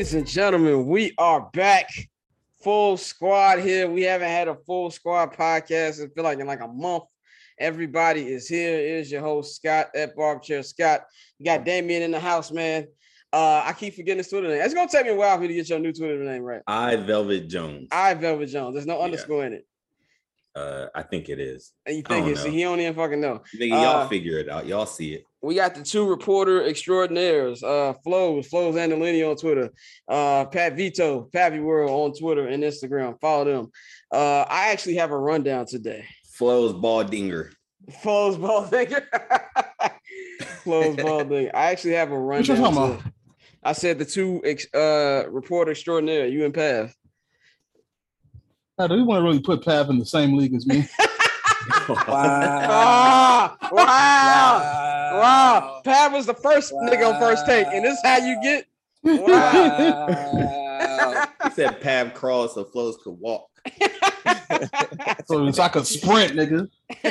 Ladies and gentlemen, we are back. Full squad here. We haven't had a full squad podcast. I feel like in like a month. Everybody is here. It is your host, Scott at Barbchair Scott. You got Damien in the house, man. I keep forgetting his Twitter name. It's gonna take me a while for you to get your new Twitter name right. iVelvet Jones. iVelvet Jones. There's no underscore in it. I think it is. And you think it's he don't even fucking know. Y'all figure it out. Y'all see it. We got the two reporter extraordinaires, Flows Andolini on Twitter, Pat Vito, Pappy World on Twitter and Instagram. Follow them. I actually have a rundown today. Flows Baldinger. Flows Baldinger. Flows Baldinger. I actually have a rundown. I said the two reporter extraordinaire, you and Pav. Do you want to really put Pav in the same league as me? Wow. Wow. Pav was the first nigga on First Take, and this is how you get. Wow. He said Pav crawled so Flows could walk. So it's like a sprint, nigga.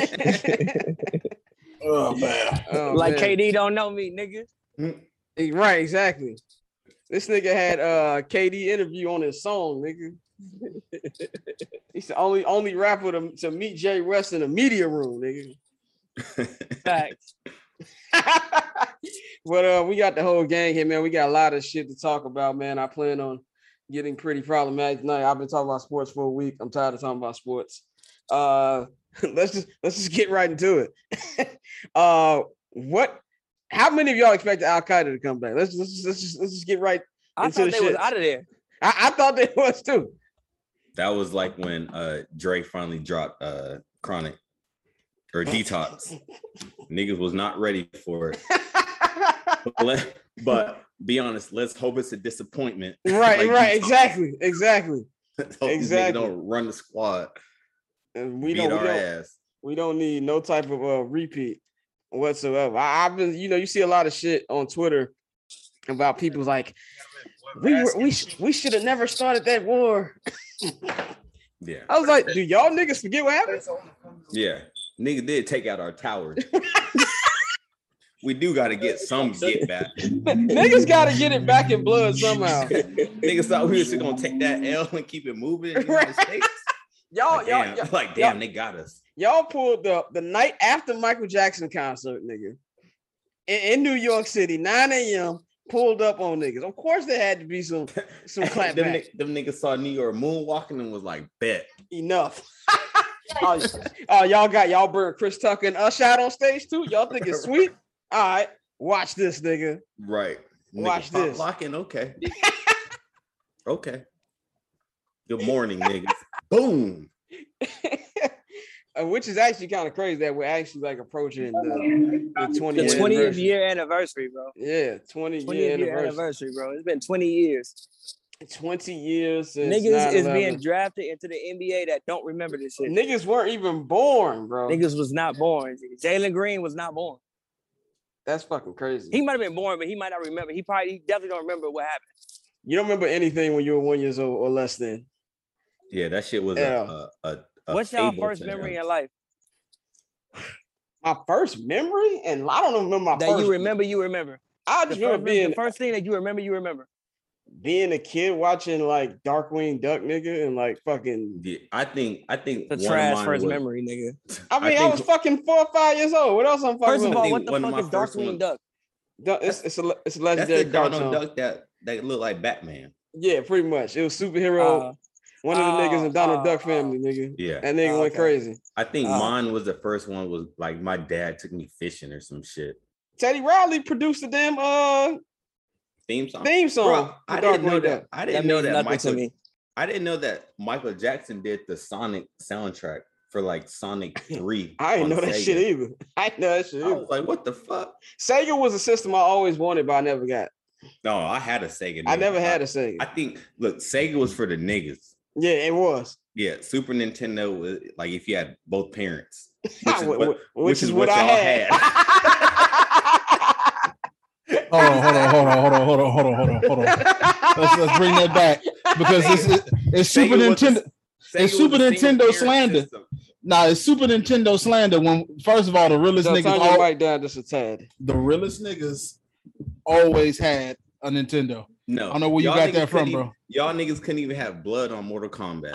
Oh, man. Like KD don't know me, nigga. Right, exactly. This nigga had KD interview on his song, nigga. He's the only rapper to meet Jay West in a media room, nigga. Facts. But we got the whole gang here, man. We got a lot of shit to talk about, man. I plan on getting pretty problematic tonight. I've been talking about sports for a week. I'm tired of talking about sports. Let's just get right into it. How many of y'all expect Al Qaeda to come back? Let's just get right into the shit. I thought they was out of there. I thought they was too. That was like when Drake finally dropped Chronic or Detox. Niggas was not ready for it. But be honest, let's hope it's a disappointment. Right, right, exactly. Niggas don't run the squad. And we don't ass. We don't need no type of repeat whatsoever. I've been, you see a lot of shit on Twitter about people like we should have never started that war. Yeah. I was like, do y'all niggas forget what happened? Yeah. Nigga did take out our towers. We do got to get some get back. Niggas got to get it back in blood somehow. Niggas thought we were just going to take that L and keep it moving in the United States. Y'all, damn, they got us. Y'all pulled up the night after Michael Jackson concert, nigga. In New York City, 9 a.m., pulled up on niggas. Of course, there had to be some clap back. Them niggas saw New York moonwalking and was like, bet. Enough. Y'all burned Chris Tucker and Usher out on stage too? Y'all think it's sweet? All right, watch this, nigga. Right. Watch nigga, this. Locking, okay. Okay. Good morning, niggas. Boom. Which is actually kind of crazy that we're actually like approaching the 20th year anniversary, bro. Yeah, 20th year anniversary, bro. It's been 20 years. 20 years since niggas is being drafted into the NBA that don't remember this shit. Niggas weren't even born, bro. Niggas was not born. Jalen Green was not born. That's fucking crazy. He might have been born, but he might not remember. He definitely don't remember what happened. You don't remember anything when you were 1 year old or less then? Yeah, that shit was What's your first memory in life? My first memory? And I don't remember my that first. You remember. I just remember being the first thing that you remember. Being a kid watching like Darkwing Duck, nigga, and like fucking. Yeah, I think the trash first memory, nigga. I was fucking 4 or 5 years old. What else I'm fucking? First of all, what the fuck is Darkwing Duck? It's a legendary Donald Duck that looked like Batman. Yeah, pretty much. It was superhero. One of the niggas in Donald Duck family, nigga. Yeah. That nigga went crazy. I think mine was the first one was like my dad took me fishing or some shit. Teddy Riley produced the damn theme song. Bro, I didn't know that. I didn't know that Michael Jackson did the Sonic soundtrack for like Sonic 3. I didn't know that shit either. I was like, what the fuck? Sega was a system I always wanted, but I never got. No, I had a Sega. I never had a Sega. I think, look, Sega was for the niggas. Yeah, it was. Yeah, Super Nintendo was like if you had both parents, which is what I had. Hold on. Let's bring that back because it's Super Nintendo. It's Super Nintendo slander. Nah, it's Super Nintendo slander. When first of all, the realest niggas. Turn your mic down just a tad. The realest niggas always had a Nintendo. No, I don't know where you y'all got niggas that from, couldn't bro. Y'all niggas couldn't even have blood on Mortal Kombat.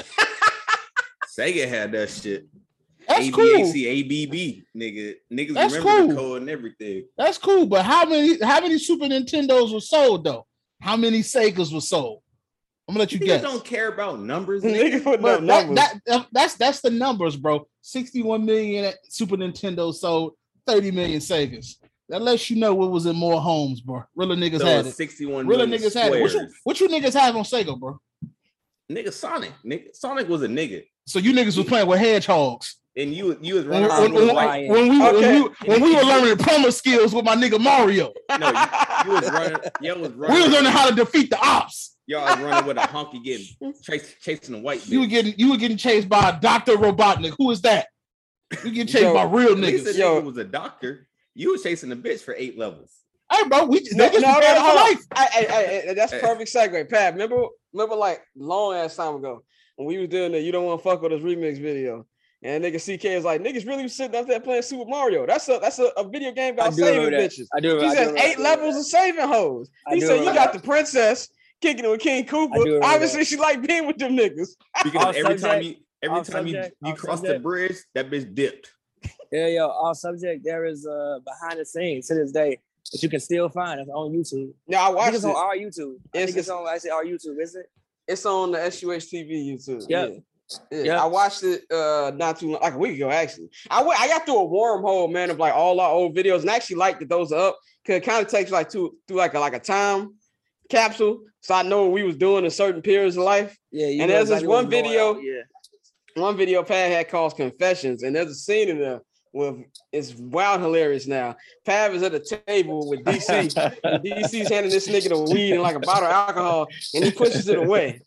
Sega had that shit. That's cool. ABAC, ABB, nigga. Niggas That's remember cool. the code and everything. That's cool, but how many Super Nintendos were sold though? How many Segas were sold? I'm gonna let you Niggas guess. don't care about numbers, Nigga nigga. put no But numbers. that's the numbers, bro. 61 million Super Nintendo sold, 30 million Segas. That lets you know what was in more homes, bro. Real niggas So had it. 61 Real million niggas had it. squares. What you niggas have on Sega, bro? Nigga, Sonic. Nigga, Sonic was a nigga. So you niggas was playing with hedgehogs. And you was When, running around with a white. when we were Okay. learning promo skills with my nigga Mario. No, you was running. Y'all was running. We was learning how to defeat the ops. Y'all was running with a honky chasing a white bitch. You were getting chased by Dr. Robotnik. Who is that? You getting chased by real At least niggas. the nigga was a doctor. You was chasing a bitch for 8 levels. Hey, bro, we No, niggas prepared for hold on. life. Hey, that's a perfect segue. Pat, remember like long ass time ago when we was doing the You Don't Want to Fuck With Us remix video. And nigga CK is like, niggas really was sitting up there playing Super Mario. That's a video game about saving bitches. He says 8 levels of saving hoes. He said you got the princess kicking it with King Koopa. Obviously, she like being with them niggas. Because every time you cross the bridge, that bitch dipped. Yeah, yo, off subject, there is behind the scenes to this day that you can still find. It's on YouTube. Now I watched it's on our YouTube. I think it's on actually our YouTube, is it? It's on the SUH TV YouTube. Yep. Yeah. I watched it not too long, like a week ago actually. I got through a wormhole, man, of like all our old videos, and I actually like that those are up because it kind of takes like through like a time capsule, so I know what we was doing in certain periods of life. Yeah, and there's this one video. One video Pat had called Confessions, and there's a scene in there with it's wild hilarious now. Pav is at a table with DC. And DC's handing this nigga the weed and like a bottle of alcohol, and he pushes it away.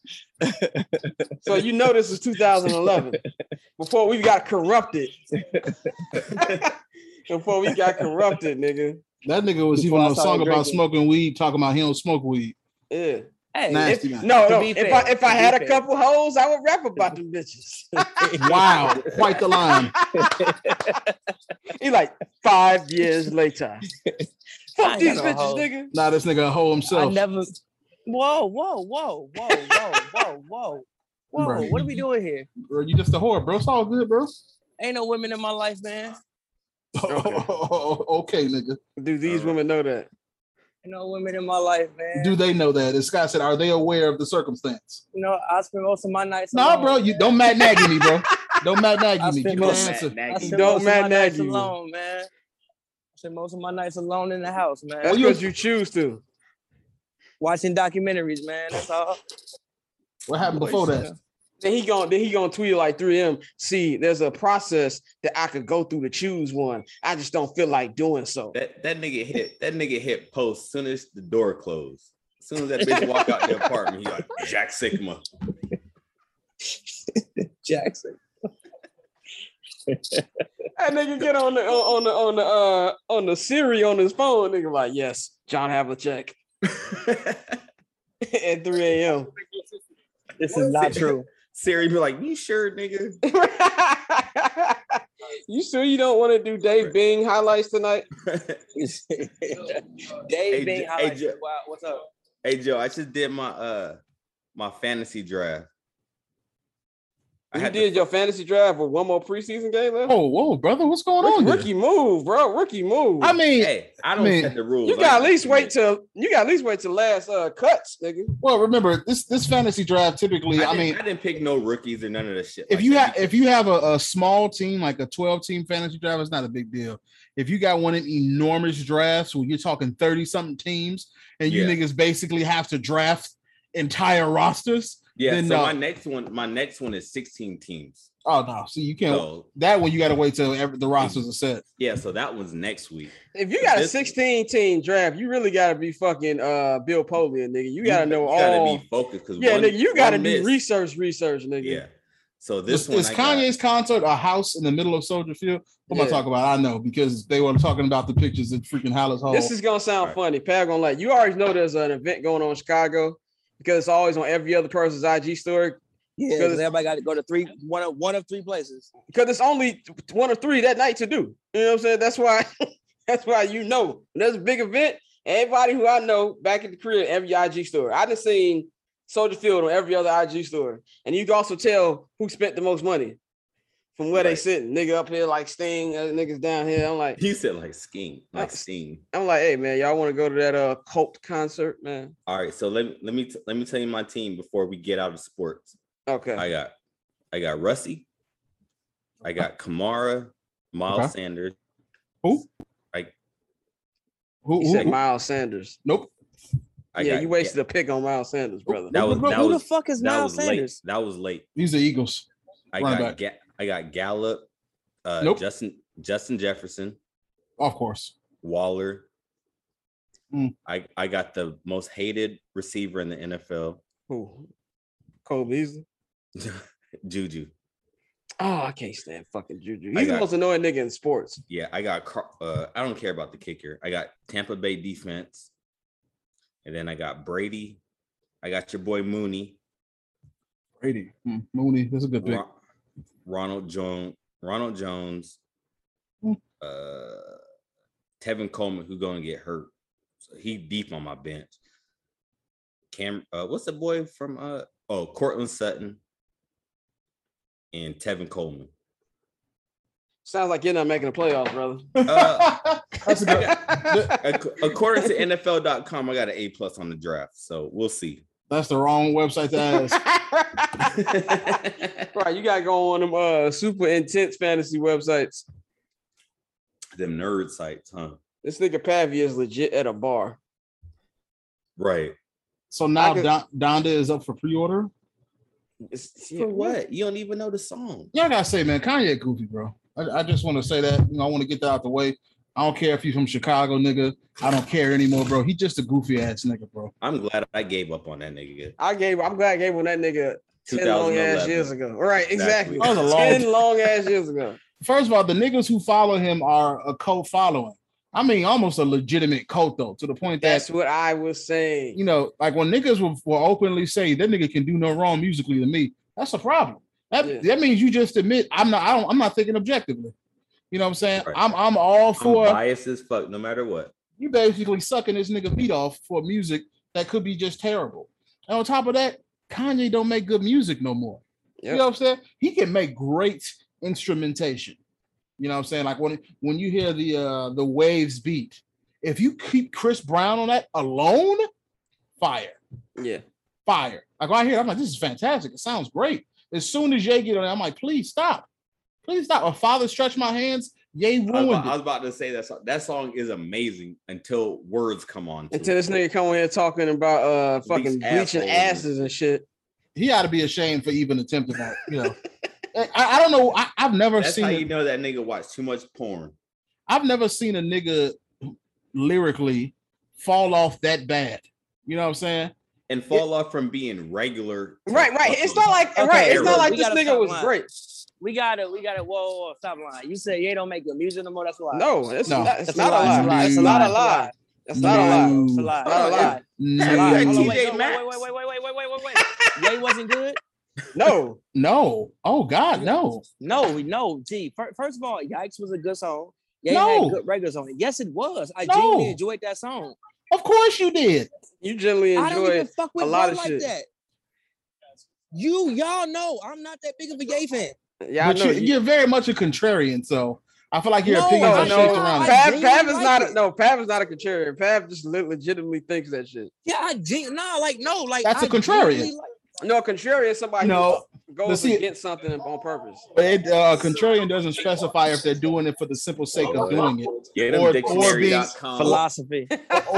So you know this is 2011, before we got corrupted. Before we got corrupted, nigga. That nigga was even on a song about smoking weed, talking about he don't smoke weed. Yeah. Hey, if I had a couple hoes, I would rap about them bitches. Wow, quite the line. He like 5 years later. Fuck these bitches, nigga. Nah, this nigga a hoe himself. I never. Whoa. Bro. What are we doing here? Bro, you just a whore, bro. It's all good, bro. Ain't no women in my life, man. Okay, nigga. Do these women know that? Ain't no women in my life, man. Do they know that? As Scott said, are they aware of the circumstance? You know, I spend most of my nights alone. No, bro, you don't Matt Nagy me, bro. Don't Matt Nagy me. Don't Matt Nagy me. Alone, man. I spend most of my nights alone in the house, man. That's because you choose to. Watching documentaries, man. That's all. What happened before that? Then he gonna tweet like 3M. See, there's a process that I could go through to choose one. I just don't feel like doing so. That nigga hit post as soon as the door closed. As soon as that bitch walk out the apartment, he like Jack Sigma. Jackson. That nigga get on the Siri on his phone. Nigga like, yes, John Havlicek. At 3 a.m. This is not true. Siri be like, you sure, nigga? You sure you don't want to do Dave Bing highlights tonight? Dave Bing highlights. Wow, what's up? Hey Joe, I just did my my fantasy draft. You did your fantasy draft with one more preseason game left? Oh, whoa, brother, what's going on? Rookie move, bro. Rookie move. I mean, hey, I don't set the rules. You got at least wait till last cuts, nigga. Well, remember this fantasy draft typically. I didn't pick no rookies or none of that shit. If you have a small team like a 12-team fantasy draft, it's not a big deal. If you got one of enormous drafts where you're talking 30-something teams and you niggas basically have to draft entire rosters. Yeah, then so my next one is 16 teams. Oh no, see you can't. So, that one you got to wait till the rosters are set. Yeah, so that one's next week. If you got a 16-team draft, you really got to be fucking Bill Polian, nigga. You got to know all. Got to be focused because nigga, you got to do research, nigga. Yeah. So this one is Kanye's concert a house in the middle of Soldier Field. What am I talking about? I know because they were talking about the pictures at freaking Hallis Hall. This is gonna sound funny. Pat gonna you already know there's an event going on in Chicago. Because it's always on every other person's IG story. Yeah, because everybody got to go to one of three places. Because it's only one or three that night to do. You know what I'm saying? That's why you know. When there's a big event, Everybody who I know back at the crib, every IG story. I done seen Soldier Field on every other IG story. And you can also tell who spent the most money from where they sitting. Nigga up here like Sting, niggas down here. I'm like, he said like Sting, like Sting. I'm like, hey man, y'all want to go to that Cult concert, man? All right, so let me tell you my team before we get out of sports. Okay. I got Rusty. I got Kamara, Miles Sanders. Who? Who said Miles Sanders? Nope. You wasted a pick on Miles Sanders, brother. Who the fuck is Miles Sanders? That was late. These are Eagles. I got Gallup, nope. Justin Jefferson. Of course. Waller. I got the most hated receiver in the NFL. Who? Cole Beasley? Juju. Oh, I can't stand fucking Juju. He's the most annoying nigga in sports. Yeah, I got I don't care about the kicker. I got Tampa Bay defense. And then I got Brady. I got your boy Mooney. Brady. Mooney. That's a good pick. Ronald Jones. Tevin Coleman, who's going to get hurt. So he deep on my bench. What's the boy from Cortland Sutton and Tevin Coleman. Sounds like you're not making the playoffs, brother. According to NFL.com, I got an A+ on the draft, so we'll see. That's the wrong website to ask. Right, you gotta go on them super intense fantasy websites. Them nerd sites, huh? This nigga Pavia is legit at a bar. Right. So now Donda is up for pre-order. For what? You don't even know the song. Yeah, I gotta say, man, Kanye goofy, bro. I just want to say that. I want to get that out the way. I don't care if he's from Chicago, nigga. I don't care anymore, bro. He's just a goofy ass nigga, bro. I'm glad I gave up on that nigga. I'm glad I gave on that nigga 10 long ass years ago. Right, exactly. That was 10 long ass years ago. First of all, the niggas who follow him are a cult following. I mean, almost a legitimate cult, though, to the point that that's what I was saying. You know, like when niggas will openly say that nigga can do no wrong musically to me, that's a problem. That means you just admit I'm not thinking objectively. You know what I'm saying? Right. I'm all for biased as fuck, no matter what. You basically sucking this nigga beat off for music that could be just terrible. And on top of that, Kanye don't make good music no more. Yep. You know what I'm saying? He can make great instrumentation. You know what I'm saying? Like when you hear the Waves beat, if you keep Chris Brown on that alone, fire. Yeah. Fire. Like when I hear it, I'm like, this is fantastic. It sounds great. As soon as Ye get on it, I'm like, please stop. Please stop. A Father Stretch My Hands, Ye ruined it. I was about to say that song is amazing until words come on. Until this nigga come in here talking about fucking bleaching asses and shit. He ought to be ashamed for even attempting that, you know. I don't know. I've never That's seen. That's how you know that nigga watched too much porn. I've never seen a nigga lyrically fall off that bad. You know what I'm saying? And fall off from being regular. Right. It's not like It's not like this nigga was great. We got it. Whoa, stop lying. You said Ye don't make good music no more. That's a lie. No, it's not a lie. It's not a lie. That's not a lie. It's a lie. It's a lie. Wait. Ye wasn't good. No. Oh God, no. No. Gee, first of all, Yikes was a good song. Ye had good regulars on it. Yes, it was. I genuinely enjoyed that song. Of course you did. You generally enjoy a lot of shit. That. Y'all know I'm not that big of a Ye fan. Yeah, I know you're very much a contrarian, so I feel like your opinions are shaped around it. Pav is not a contrarian. Pav just legitimately thinks that shit. Yeah, that's a contrarian. No, contrarian is somebody who goes against something on purpose. Contrarian doesn't specify if they're doing it for the simple sake of doing it, or being philosophy,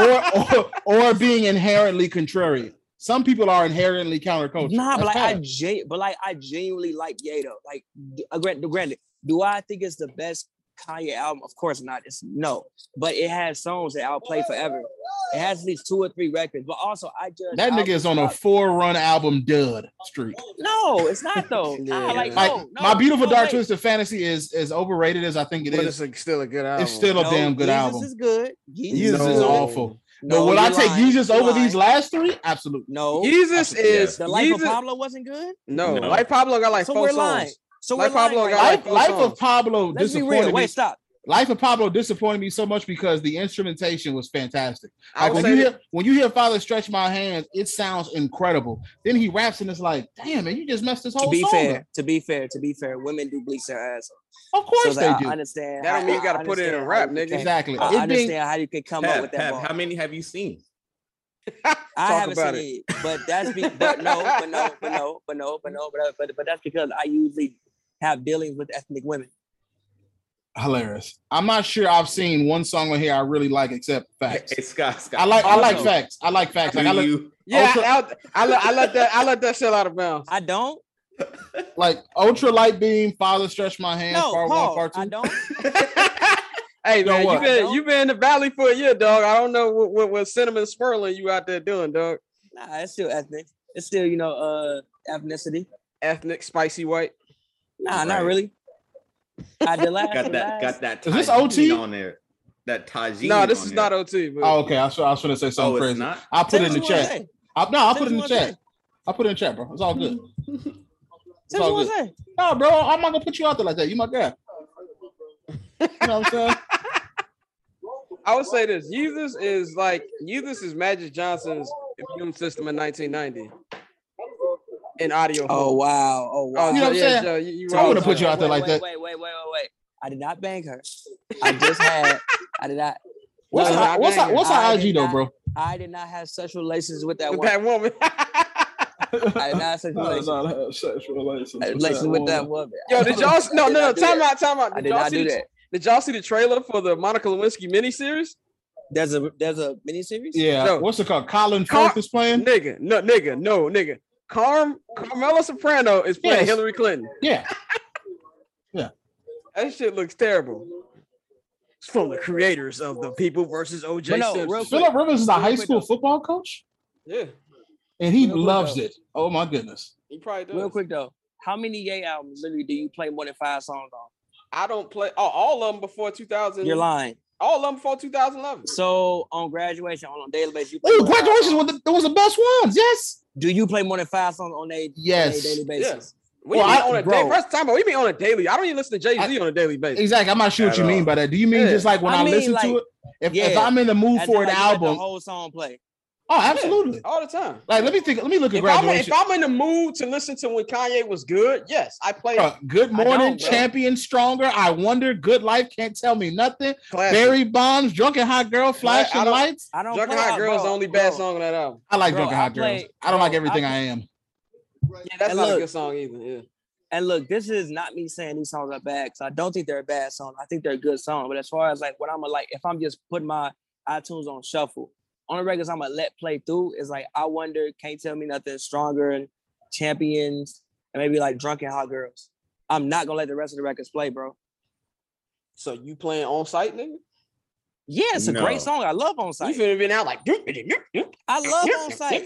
or being inherently contrarian. Some people are inherently counterculture. Nah, but I genuinely like Ye though. Like, granted, do I think it's the best Kanye album? Of course not. No, but it has songs that I'll play forever. It has at least 2 or 3 records. But also, I judge that nigga is on a 4-run album dud streak. No, it's not though. My Beautiful Dark Twisted Fantasy is as overrated as I think it is. It's still a good album. It's still a damn good album. Jesus is good. Jesus is awful. No, would I take Yeezus over these last 3? Absolutely. No. Yeezus is the Life of Pablo wasn't good. No. Life Pablo got like 4 songs. So Life Pablo got like 4 songs. Life of Pablo. Let's be real. Wait, stop. Life of Pablo disappointed me so much because the instrumentation was fantastic. Like when you hear Father Stretch My Hands, it sounds incredible. Then he raps and it's like, damn, man, you just messed this whole song up. To be fair, women do bleach their ass. Of course they do. I understand. That don't mean you got to put it in a rap, nigga. Exactly. I understand how you can come up with that. How many have you seen? I haven't seen it, but that's but that's because I usually have dealings with ethnic women. Hilarious. I'm not sure I've seen one song on here I really like except Facts. Hey, Scott. I like Facts. I like Facts. Like, I let that shit out of bounds. I don't. Like Ultra Light Beam, Father Stretch My Hands, part 1, part 2. I don't. Hey man, you been in the valley for a year, dog. I don't know what cinnamon swirling you out there doing, dog. Nah, it's still ethnic. It's still ethnicity. Ethnic, spicy white. Nah, not really. Got that. Is this OT on there? That tagine. No, this is not OT. But... Oh, okay. I was going to say something crazy. Not? I'll put it in the chat. I'll put it in the chat. I'll put it in the chat, bro. It's all good. It's all good. No, bro, I'm not gonna put you out there like that. You my guy. You know what I'm saying? I would say this. Yeezus is Magic Johnson's immune system in 1990. In audio. Oh wow. You know what I'm saying? Joe, I wouldn't put you out there like that. Wait. I did not bang her. I did not. What's her IG though, bro? I did not have sexual relations with that woman. I did not have sexual relations with that woman. Yo, did y'all? No. Time out. I did not do that. Did y'all see the trailer for the Monica Lewinsky miniseries? There's a miniseries? Yeah. No. What's it called? Colin Firth is playing? Nigga. Carmela Soprano is playing Hillary Clinton. Yeah. Yeah. That shit looks terrible. It's from the creators of The People versus O.J. Simpson. Phillip Rivers is a high school football coach? Yeah. And he loves it. Oh my goodness. He probably does. Real quick though, how many Ye albums literally do you play more than 5 songs on? I don't play all of them before 2000. You're lying. All of them before 2011. So on Graduation, on a daily basis, Graduation was the best ones. Yes. Do you play more than 5 songs on a daily basis? Yes. We mean on a daily. I don't even listen to Jay-Z on a daily basis. Exactly. I'm not sure what you mean by that. Do you mean just like when I listen to it? If I'm in the mood for an album, the whole song play. Oh, absolutely. Yeah, all the time. Like, let me look at Graduation. If I'm in the mood to listen to when Kanye was good, yes, I play. Good Morning, Champion, Stronger, I Wonder, Good Life, Can't Tell Me Nothing, Classic. Barry Bonds, Drunken Hot Girl, Flashing Lights. Drunken Hot Girl is the only bad song on that album. I like Drunken Hot Girls. I don't like Everything I Am. Yeah, that's not a good song either. Yeah. And look, this is not me saying these songs are bad, because I don't think they're a bad song. I think they're a good song. But as far as like what I'm like, if I'm just putting my iTunes on shuffle, on the records I'm gonna let play through is like I Wonder, Can't Tell Me Nothing, Stronger, and Champions, and maybe like Drunken Hot Girls. I'm not gonna let the rest of the records play, bro. So you playing On Sight, nigga? Yeah, it's a great song. I love On Sight. You finna been out like I love On Sight.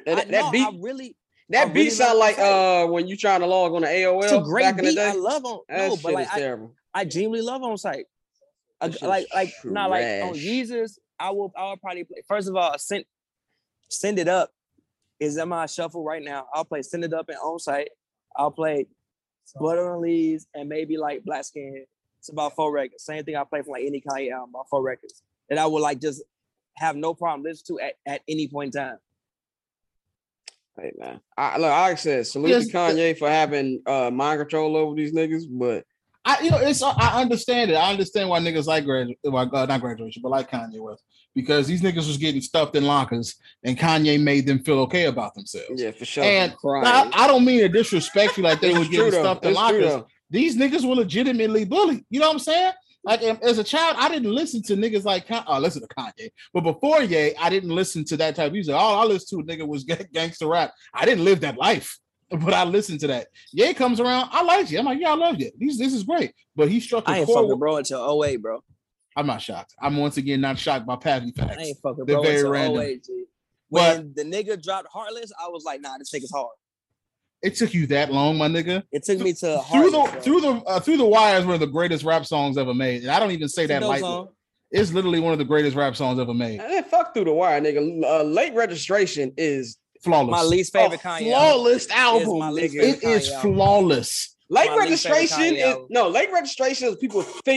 That beat sound like when you trying to log on the AOL. It's a great back beat. In the day. I love On. No, but like terrible. I genuinely love On Sight. Like on Yeezus, I will probably play. First of all, Send It Up is in my shuffle right now. I'll play Send It Up and On Sight. I'll play Blood on the Leaves and maybe like Black Skin. It's about 4 records. Same thing I play from like any Kanye album, about 4 records that I would like just have no problem listening to at any point in time. Hey man, I said salute to Kanye for having mind control over these niggas, but I understand it. I understand why niggas like not Graduation, but like Kanye West, because these niggas was getting stuffed in lockers, and Kanye made them feel okay about themselves. Yeah, for sure. And I don't mean to disrespect you like they was getting stuffed in lockers. These niggas were legitimately bullied. You know what I'm saying? Like as a child, I didn't listen to niggas like listen to Kanye, but before Ye, I didn't listen to that type of music. All I listened to nigga was gangster rap. I didn't live that life, but I listened to that. Ye comes around, I like you. I'm like, yeah, I love you. This is great. But he struck a chord. I ain't fucking bro until 08, bro. I'm not shocked. I'm once again not shocked by Patty facts. I ain't fucking bro until 08, G. When the nigga dropped Heartless, I was like, nah, this nigga's hard. It took you that long, my nigga. It took me to through the wires were the greatest rap songs ever made, and I don't even say that lightly. It's literally one of the greatest rap songs ever made. Fuck Through the Wire, nigga. Late Registration is flawless. My least favorite Kanye flawless album, nigga. It is flawless. Late Registration is people think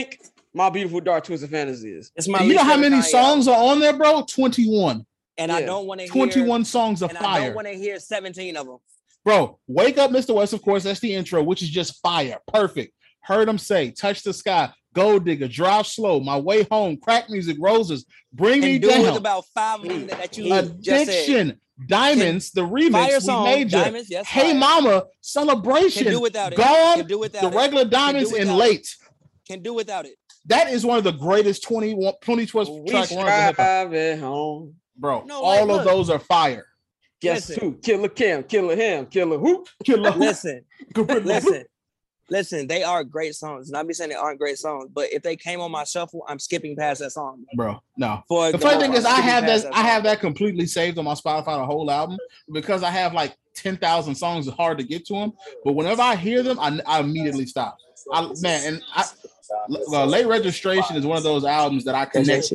My Beautiful Dark Twisted Fantasy is. It's my You know how least many favorite Kanye songs are on there, bro? 21. And I don't want to hear 21 songs of and fire. I don't want to hear 17 of them. Bro, Wake Up, Mr. West, of course, that's the intro, which is just fire. Perfect. Heard Him Say, Touch the Sky, Gold Digger, Drive Slow, My Way Home, Crack Music, Roses, Bring Me And do Down. with about 5 of them that you just said. Addiction, Diamonds, the remix, Fire We song, Major, Diamonds, yes, Hey fire. Mama, Celebration, Can do without it. Gone, Can do without the it. Regular Can do Diamonds, and without Late. Can do without it. That is one of the greatest 20 track We runs of hip hop. drive it home. Bro, No, like, all of look. those are fire. Guess Listen. who? Killer Cam, Killer Him, Killer Who? Killer. Listen. They are great songs, and I be saying they aren't great songs. But if they came on my shuffle, I'm skipping past that song. Bro, no. For The funny thing is, I skipping have past that. I have song. that completely saved on my Spotify, the whole album, because I have like 10,000 songs. It's hard to get to them, but whenever I hear them, I immediately stop. Late Registration is one of those albums that I connect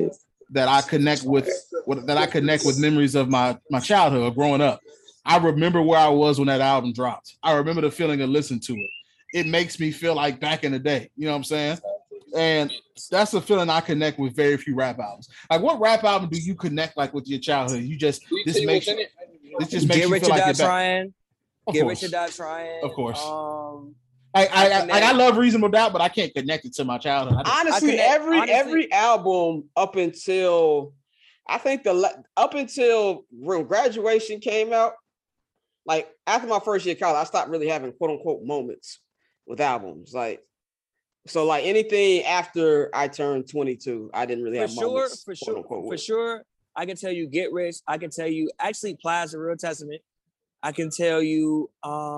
with memories of my childhood or growing up. I remember where I was when that album dropped. I remember the feeling of listening to it. It makes me feel like back in the day. You know what I'm saying? And that's a feeling I connect with very few rap albums. Like, what rap album do you connect like with your childhood? This just makes Get you Rich feel or like Die you're back. Trying. Of Get course. Rich or Die Trying. Of course. I I love Reasonable Doubt, but I can't connect it to my childhood. Honestly, every album up until I think up until when Graduation came out, like after my first year of college, I stopped really having quote unquote moments with albums. Like, so like anything after I turned 22, I didn't really have moments. For sure. I can tell you Get Rich. I can tell you actually Plaza Real Testament. I can tell you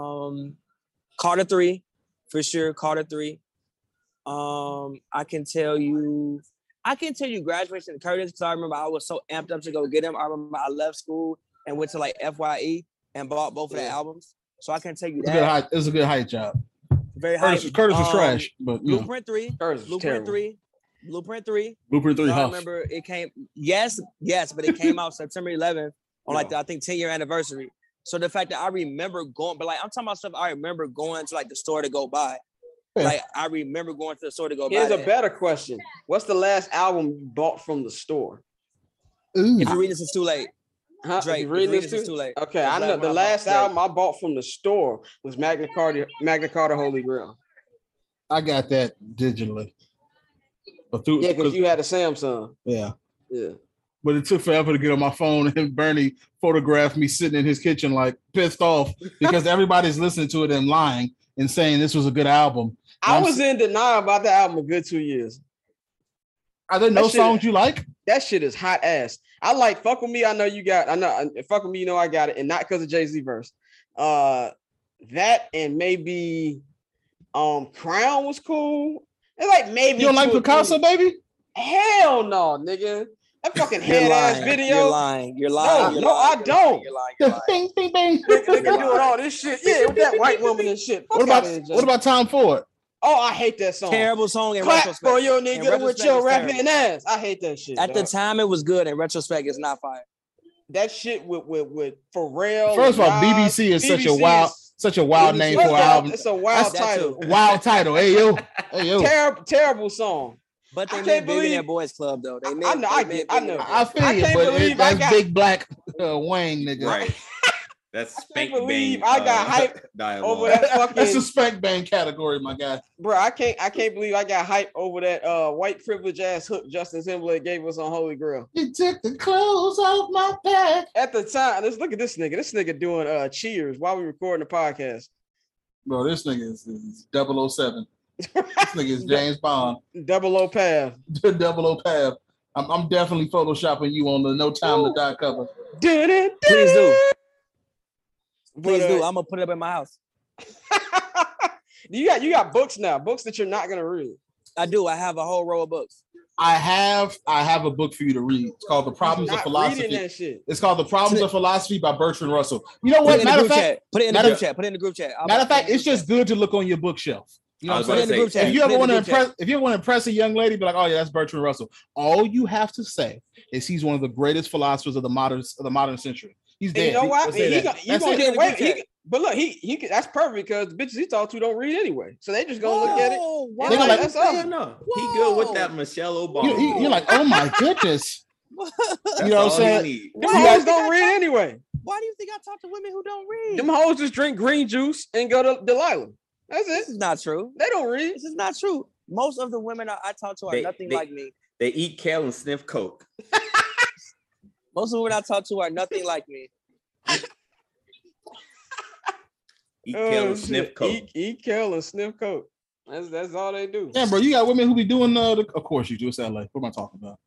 Carter 3, for sure. Carter 3. I can tell you Graduation and Curtis, because I remember I was so amped up to go get him. I remember I left school and went to like FYE and bought both of the albums. So I can tell you that. It was a good hype job. Very high. Curtis was trash, but Blueprint 3. Blueprint 3. Blueprint 3. Blueprint 3 I Huff. remember it came. Yes, but it came out September 11th on like I think 10-year anniversary. So the fact that I remember going, but like I'm talking about stuff I remember going to like the store to go buy. Yeah. Like I remember going to the store to go buy. Here's a better question. What's the last album you bought from the store? Ooh. If you read this, it's too late. Huh? Drake, You reading this it's too? too late. Okay, I know the last album I bought from the store was Magna Carta Holy Grail. I got that digitally. But through, Yeah, because you had a Samsung. Yeah. Yeah. But it took forever to get on my phone, and Bernie photographed me sitting in his kitchen like pissed off because everybody's listening to it and lying and saying this was a good album. I was in denial about the album a good 2 years. Are there no songs you like? That shit is hot ass. I like Fuck With Me. I know Fuck With Me, you know I got it. And not because of Jay-Z verse. That and maybe Crown was cool. And like maybe you don't like Picasso, baby? Hell no, nigga. That fucking head ass video. You're lying. No, I don't. Bing, bing, bing. Nigga doing all this shit. Yeah, with that white woman and shit. What about Tom Ford? Oh, I hate that song. Terrible song in Clap retrospect. for your nigga with your rapping terrible. ass. I hate that shit. At the time, it was good. In retrospect, it's not fire. That shit with Pharrell. First of all, BBC is such a wild name for an album. It's a wild title. Wild title. Hey yo. Terrible song. But they I made can't Billionaire believe- Boys Club though. They made, I know. I feel I you, can't but believe that's I got- Big Black Wayne, nigga. Right. That's can't spank believe bang. I got hype dialogue. over that fucking. That's a spank bang category, my guy. Bro, I can't believe I got hype over that white privilege ass hook Justin Timberlake gave us on Holy Grail. You took the clothes off my back. At the time, let's look at this nigga. This nigga doing cheers while we recording the podcast. Bro, this nigga is 007. This nigga is James Bond. 00 Path. 00 Path. I'm definitely photoshopping you on the No Time to Die cover. Please do. Please But, uh, do. I'm gonna put it up in my house. you got books now, books that you're not gonna read. I do. I have a whole row of books. I have a book for you to read. It's called The Problems of Not Philosophy. reading that shit. It's called The Problems of Philosophy by Bertrand Russell. You know Put what? it in the Matter of group fact, chat. Put it in the matter- group chat. Put it in the group chat. matter of fact, it's just good to look on your bookshelf. You know I what was I'm about saying? to Put it in the group say, chat. If you Put ever it in want the to group chat. impress, if you ever want to impress a young lady, be like, "Oh yeah, that's Bertrand Russell." All you have to say is he's one of the greatest philosophers of the modern century. He's And dead. you know what? Let's say that. You're That's gonna it. get away. But look, he that's perfect because the bitches he talked to don't read anyway, so they just gonna look at it. Whoa, They're like, that's awesome. No, he good with that Michelle Obama. You're like, oh my goodness. That's you know what I'm all saying? he need. Them hoes don't read anyway. Why do you think I talk to women who don't read? Them hoes just drink green juice and go to Delilah. That's This it. is not true. They don't read. This is not true. Most of the women I talk to are nothing like me. They eat kale and sniff coke. Most of the women I talk to are nothing like me. Eat kale and sniff coke. Eat kale and sniff coke. That's all they do. Yeah, bro, you got women who be doing of course you do. It's LA. What am I talking about?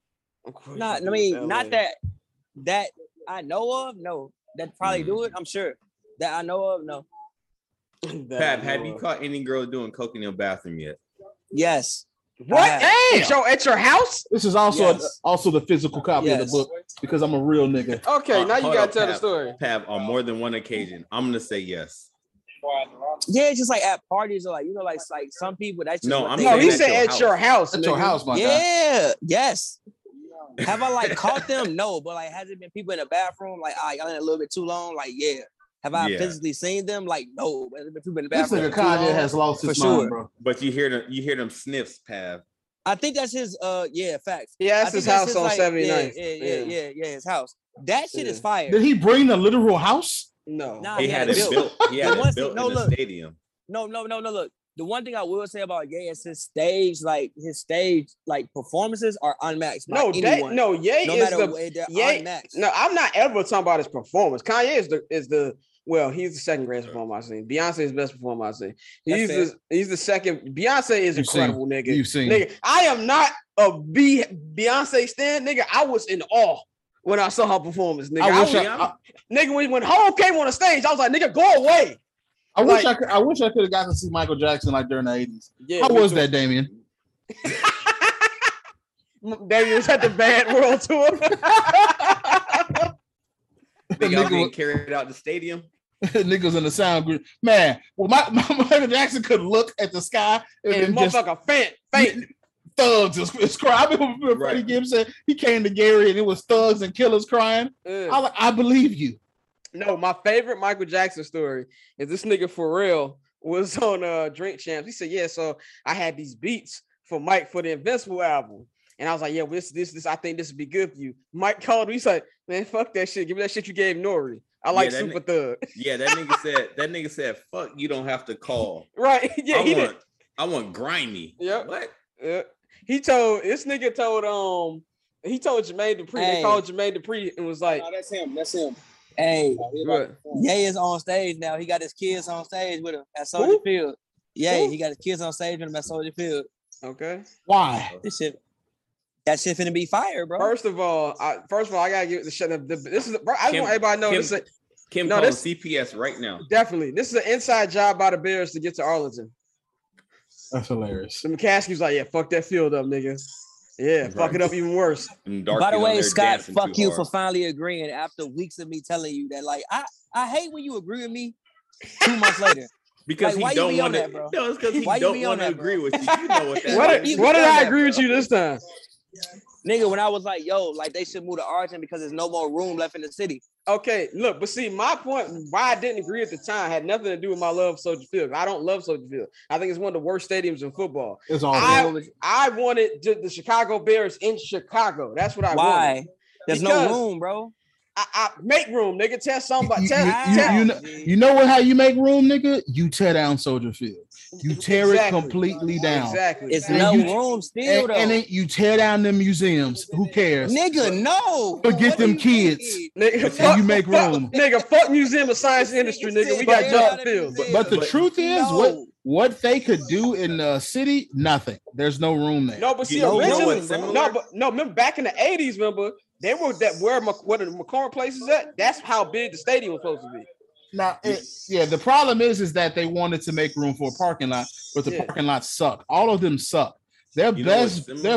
Not that I know of. No, that probably do it. I'm sure that I know of. No. Pap, have you caught any girl doing coke in your bathroom yet? Yes. What? At your house? This is also Yes. also the physical copy of the book because I'm a real nigga. Okay, now you Hold gotta up, tell the Pap. story. Pap, on more than one occasion, I'm gonna say yes. Yeah, it's just like at parties or like like some people that's just No, what I'm they No, saying he do. said at your house. At your nigga. house, my guy. Yeah, yes. Have I like caught them? No, but like has it been people in the bathroom like y'all in a little bit too long? Like yeah. Have I physically seen them? Like no, but has it been people in the This bathroom. nigga Kanye has lost his For mind, sure. bro. But you hear them sniffs, Pav. I think that's his facts. Yeah, I that's his think house on like, 79th. Yeah, his house. That shit is fire. Did he bring the literal house? No. Nah, He had it built. He had it built in the stadium. No. Look, the one thing I will say about Ye is his stage performances are unmatched. By anyone. Ye no is matter the what, they're Ye. unmatched. No, I'm not ever talking about his performance. Kanye is the well, he's the second greatest performer I've seen. Beyonce is the best performer I've seen. He's the second. Beyonce is incredible, nigga. You've seen. Nigga, I am not a Beyonce stan, nigga. I was in awe when I saw her performance, nigga. Nigga, when Ho came on the stage, I was like, nigga, go away. I wish I could have gotten to see Michael Jackson like during the 80s. Yeah, how was that, Damien? Damien was at the Bad World Tour. Nigga being carried out the stadium. Niggas in the sound group. Man, well, Michael Jackson could look at the sky and motherfucker faint. Thugs is crying. I remember Freddie Gibbs said he came to Gary and it was thugs and killers crying. I believe you. No, my favorite Michael Jackson story is this nigga Pharrell was on Drink Champs. He said, yeah, so I had these beats for Mike for the Invincible album. And I was like, yeah, this, I think this would be good for you. Mike called me. He's like, man, fuck that shit. Give me that shit you gave Nori. I like Super Thug. Yeah, that nigga said, fuck, you don't have to call. Right. Yeah, I want grimy. Yep. What? Yeah. He told Jermaine Dupri. They called Jermaine Dupri and was like, no, that's him. Hey, Ye is on stage now. He got his kids on stage with him at Soldier Field. Yeah, he got his kids on stage with him at Soldier Field. Okay. Why? That shit finna be fire, bro. First of all, I gotta give the shit. This is, bro, I want everybody to know this. Kim, no, this CPS right now. Definitely, this is an inside job by the Bears to get to Arlington. That's hilarious. The McCaskey's like, yeah, fuck that field up, nigga. Yeah, fuck it up even worse. By the way, Scott, fuck you for finally agreeing after weeks of me telling you that. Like, I hate when you agree with me 2 months later. Because like, he don't want to. No, it's because he don't want to agree with you. You know what that is. What did I agree with you this time? Nigga, when I was like, yo, like they should move to Arlington because there's no more room left in the city. Okay, look, but see, my point why I didn't agree at the time had nothing to do with my love of Soldier Field. I don't love Soldier Field. I think it's one of the worst stadiums in football. It's all I wanted the Chicago Bears in Chicago. That's what I wanted. Why? There's no room, bro. I make room, nigga. Tell somebody. You know what? How you make room, nigga? You tear down Soldier Field. You tear it completely down. Exactly. It's no room still, though. And then you tear down the museums. Who cares? Nigga, no. Forget them kids. Nigga, you make room. Nigga, fuck Museum of Science and Industry, nigga. We got John Field. But the truth is, what they could do in the city, nothing. There's no room there. No, but see, remember back in the 80s, remember, they were where the McCormick place is at. That's how big the stadium was supposed to be. Now, the problem is that they wanted to make room for a parking lot, but the parking lots suck. All of them suck. Their best. Go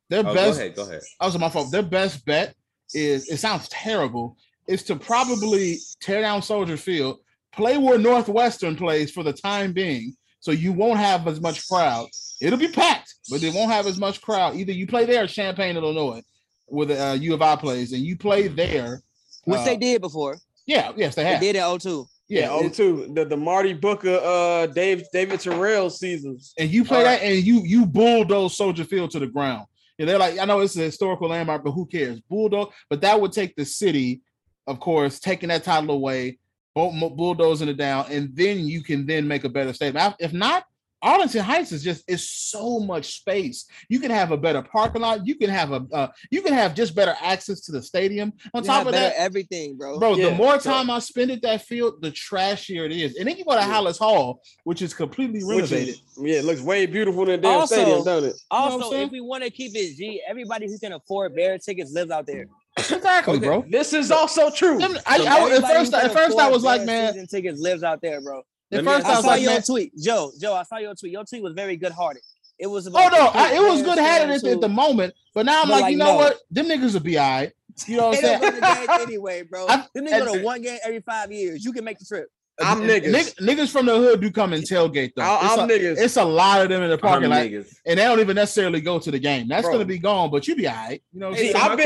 ahead. Also, my fault. Their best bet is, it sounds terrible, is to probably tear down Soldier Field, play where Northwestern plays for the time being, so you won't have as much crowd. It'll be packed, but it won't have as much crowd. Either you play there at Champaign, Illinois, where the U of I plays, and you play there. Which they did before. Yes, they have. They did it 02. Yeah, 02. The Marty Booker, David Terrell seasons. And you play that, and you bulldoze Soldier Field to the ground. And they're like, I know it's a historical landmark, but who cares? Bulldoze, but that would take the city, of course, taking that title away, bulldozing it down, and then you can then make a better statement. If not, Arlington Heights is so much space. You can have a better parking lot. You can have just better access to the stadium. On top of that, everything, bro. The more time I spend at that field, the trashier it is. And then you go to Hallis Hall, which is completely renovated. It looks way beautiful in the damn stadium, doesn't it? Also, if we want to keep it G, everybody who can afford Bears tickets lives out there. Exactly, bro. This is also true. At first I was like, man, season tickets lives out there, bro. At first, I saw your tweet, Joe. I saw your tweet. Your tweet was very good-hearted. It was about. It was good-hearted at the moment, but now I'm like, you know what? Them niggas will be all right. You know what I'm saying? They don't win the game anyway, bro. Them niggas go to one game every 5 years. You can make the trip. I'm niggas. Niggas from the hood do come and tailgate though. I'm niggas. It's a lot of them in the parking lot, niggas. and they don't even necessarily go to the game. That's gonna be gone, but you be all right. You know. Let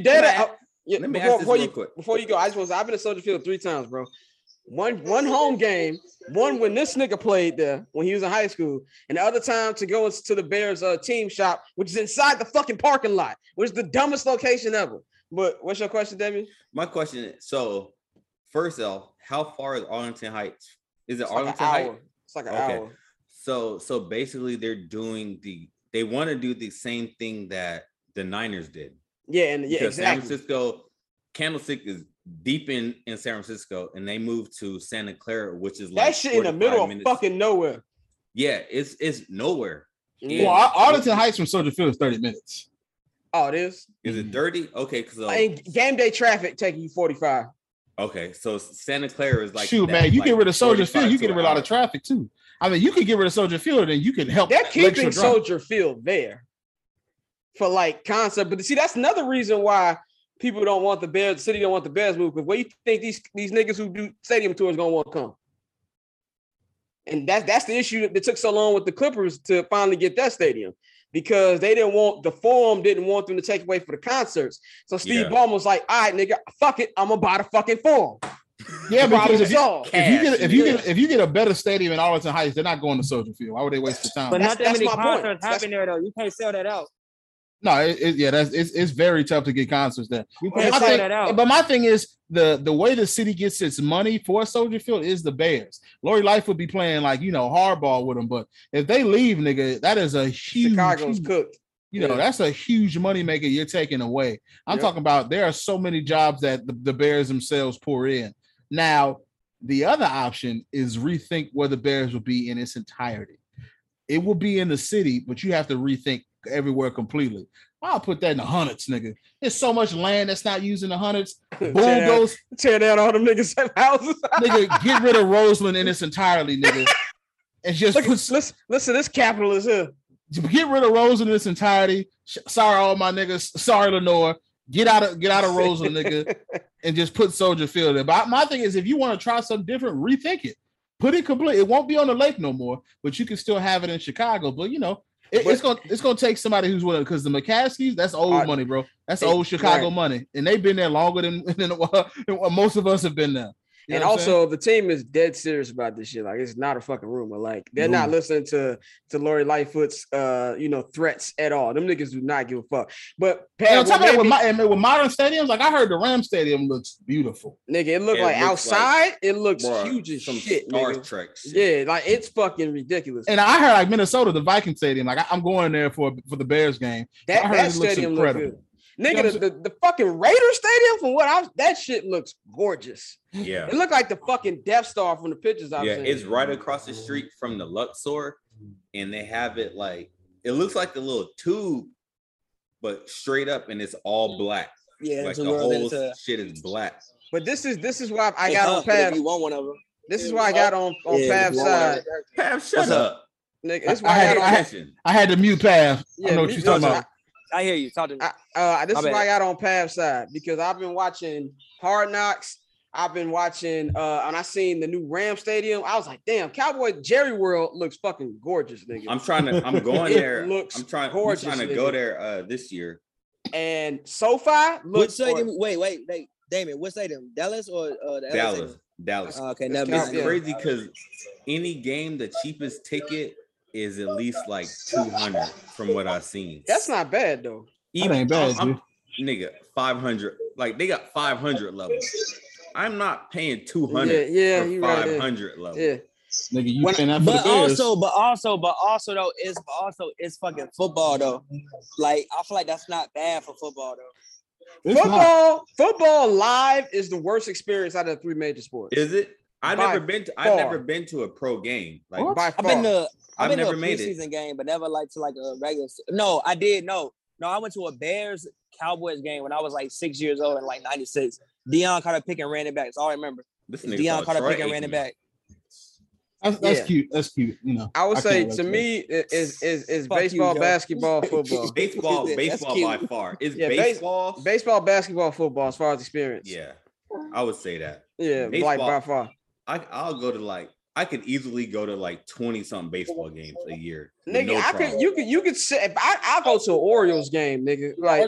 me ask this real quick. Before you go, I've been to Soldier Field 3 times, bro. One home game, one when this nigga played there when he was in high school, and the other time to go to the Bears team shop, which is inside the fucking parking lot, which is the dumbest location ever. But what's your question, Debbie? My question is, so first off, how far is Arlington Heights? Is it Arlington Heights? It's like an hour. hour. So basically they want to do the same thing that the Niners did. Yeah, exactly. San Francisco, Candlestick is deep in San Francisco, and they moved to Santa Clara, which is like that shit in the middle of fucking nowhere. Yeah, it's nowhere. Well, Arlington Heights from Soldier Field is 30 minutes. Oh, it is? Is it 30? Okay, because game day traffic taking you 45. Okay, so Santa Clara is like man, you get rid of Soldier Field, you get rid of a lot of traffic too. I mean, you can get rid of Soldier Field, and you can help. They're keeping Soldier Field there for like concept, but see, that's another reason why people don't want the Bears. The city don't want the Bears move, because where you think these niggas who do stadium tours gonna want to come? And that's the issue that took so long with the Clippers to finally get that stadium, because they didn't want didn't want them to take away for the concerts. So Steve Ballmer was like, all right, nigga, fuck it, I'm gonna buy the fucking Forum. Yeah, because if you get a better stadium in Arlington Heights, they're not going to Soldier Field. Why would they waste the time? But not that many concerts happen there though. You can't sell that out. No, it's very tough to get concerts there. You can't sell that out. But my thing is the way the city gets its money for Soldier Field is the Bears. Lori Lightfoot be playing like hardball with them, but if they leave, nigga, that is a huge. Chicago's cooked. That's a huge money maker you're taking away. I'm talking about there are so many jobs that the Bears themselves pour in. Now, the other option is rethink where the Bears will be in its entirety. It will be in the city, but you have to rethink everywhere completely. I'll put that in the hundreds, nigga. There's so much land that's not used in the hundreds. Bulldoze, tear down all them niggas' houses. Nigga, get rid of Roseland in its entirety, nigga. And just listen, this capitalist here. Get rid of Roseland in its entirety. Sorry, all my niggas. Sorry, Lenore. Get out of Roseland, nigga, and just put Soldier Field there. But my thing is, if you want to try something different, rethink it. Put it complete. It won't be on the lake no more, but you can still have it in Chicago. But it's gonna take somebody who's willing, because the McCaskies, that's old money, bro. That's old Chicago money, and they've been there longer than most of us have been there. And also, the team is dead serious about this shit. Like, it's not a fucking rumor. Like, they're not listening to Lori Lightfoot's threats at all. Them niggas do not give a fuck. But on top of that, with modern stadiums, like I heard the Ram Stadium looks beautiful. Nigga, it looked like outside. It looks huge as shit. Star Trek shit. Yeah, like it's fucking ridiculous. And I heard like Minnesota, the Viking Stadium. Like I'm going there for the Bears game. That stadium looks incredible. Nigga, the fucking Raider Stadium, from that shit looks gorgeous. Yeah. It looked like the fucking Death Star from the pictures I've seen. It's right across the street from the Luxor, and they have it like, it looks like a little tube, but straight up, and it's all black. Yeah, like the whole shit is black. But this is why I got on Pav. You want one of them? This is why I got on Pav's side. Pav, shut up. Nigga, this is why I had to mute Pav. Yeah, I know what you're talking about. I hear you. Talk to me. This is why I got on Pav's side, because I've been watching Hard Knocks. I've been watching, and I seen the new Ram Stadium. I was like, damn, Cowboy Jerry World looks fucking gorgeous, nigga. I'm going there. I'm trying to nigga. go there this year. And SoFi looks. Wait. Damon, what stadium? Dallas or the LA Dallas. stadium? Dallas. Okay, That's never It's mind. crazy because any game, the cheapest ticket is at least like 200 from what I've seen. That's not bad though. That ain't bad, dude. Nigga, 500. Like they got 500 levels. I'm not paying 200 Yeah, for you right. 500 levels. Yeah. Nigga, you paying that for the But Bears. also though, it's fucking football though. Like I feel like that's not bad for football though. It's not. Football live is the worst experience out of the three major sports. Is it? I've By never been to a pro game. Like What? By I've far. been to a never made it. preseason game, but never like to like a regular. No, I did. No, I went to a Bears Cowboys game when I was like 6 years old in like '96. Deion Carter pick and ran it back. That's all I remember. This nigga Deion called Carter Troy pick and ran it Aikman. back. That's Yeah. cute. That's cute. You know, I would say can't to let you me is Fuck you, baseball, Joe. basketball, football. Baseball That's by cute. far. Is Yeah, baseball? Baseball, basketball, football as far as experience. Yeah, I would say that. Yeah, Baseball- like by far. I'll go to like I could easily go to like 20-something baseball games a year. with Nigga, no I problem. could you could sit if I'll go to an Orioles game, nigga. Like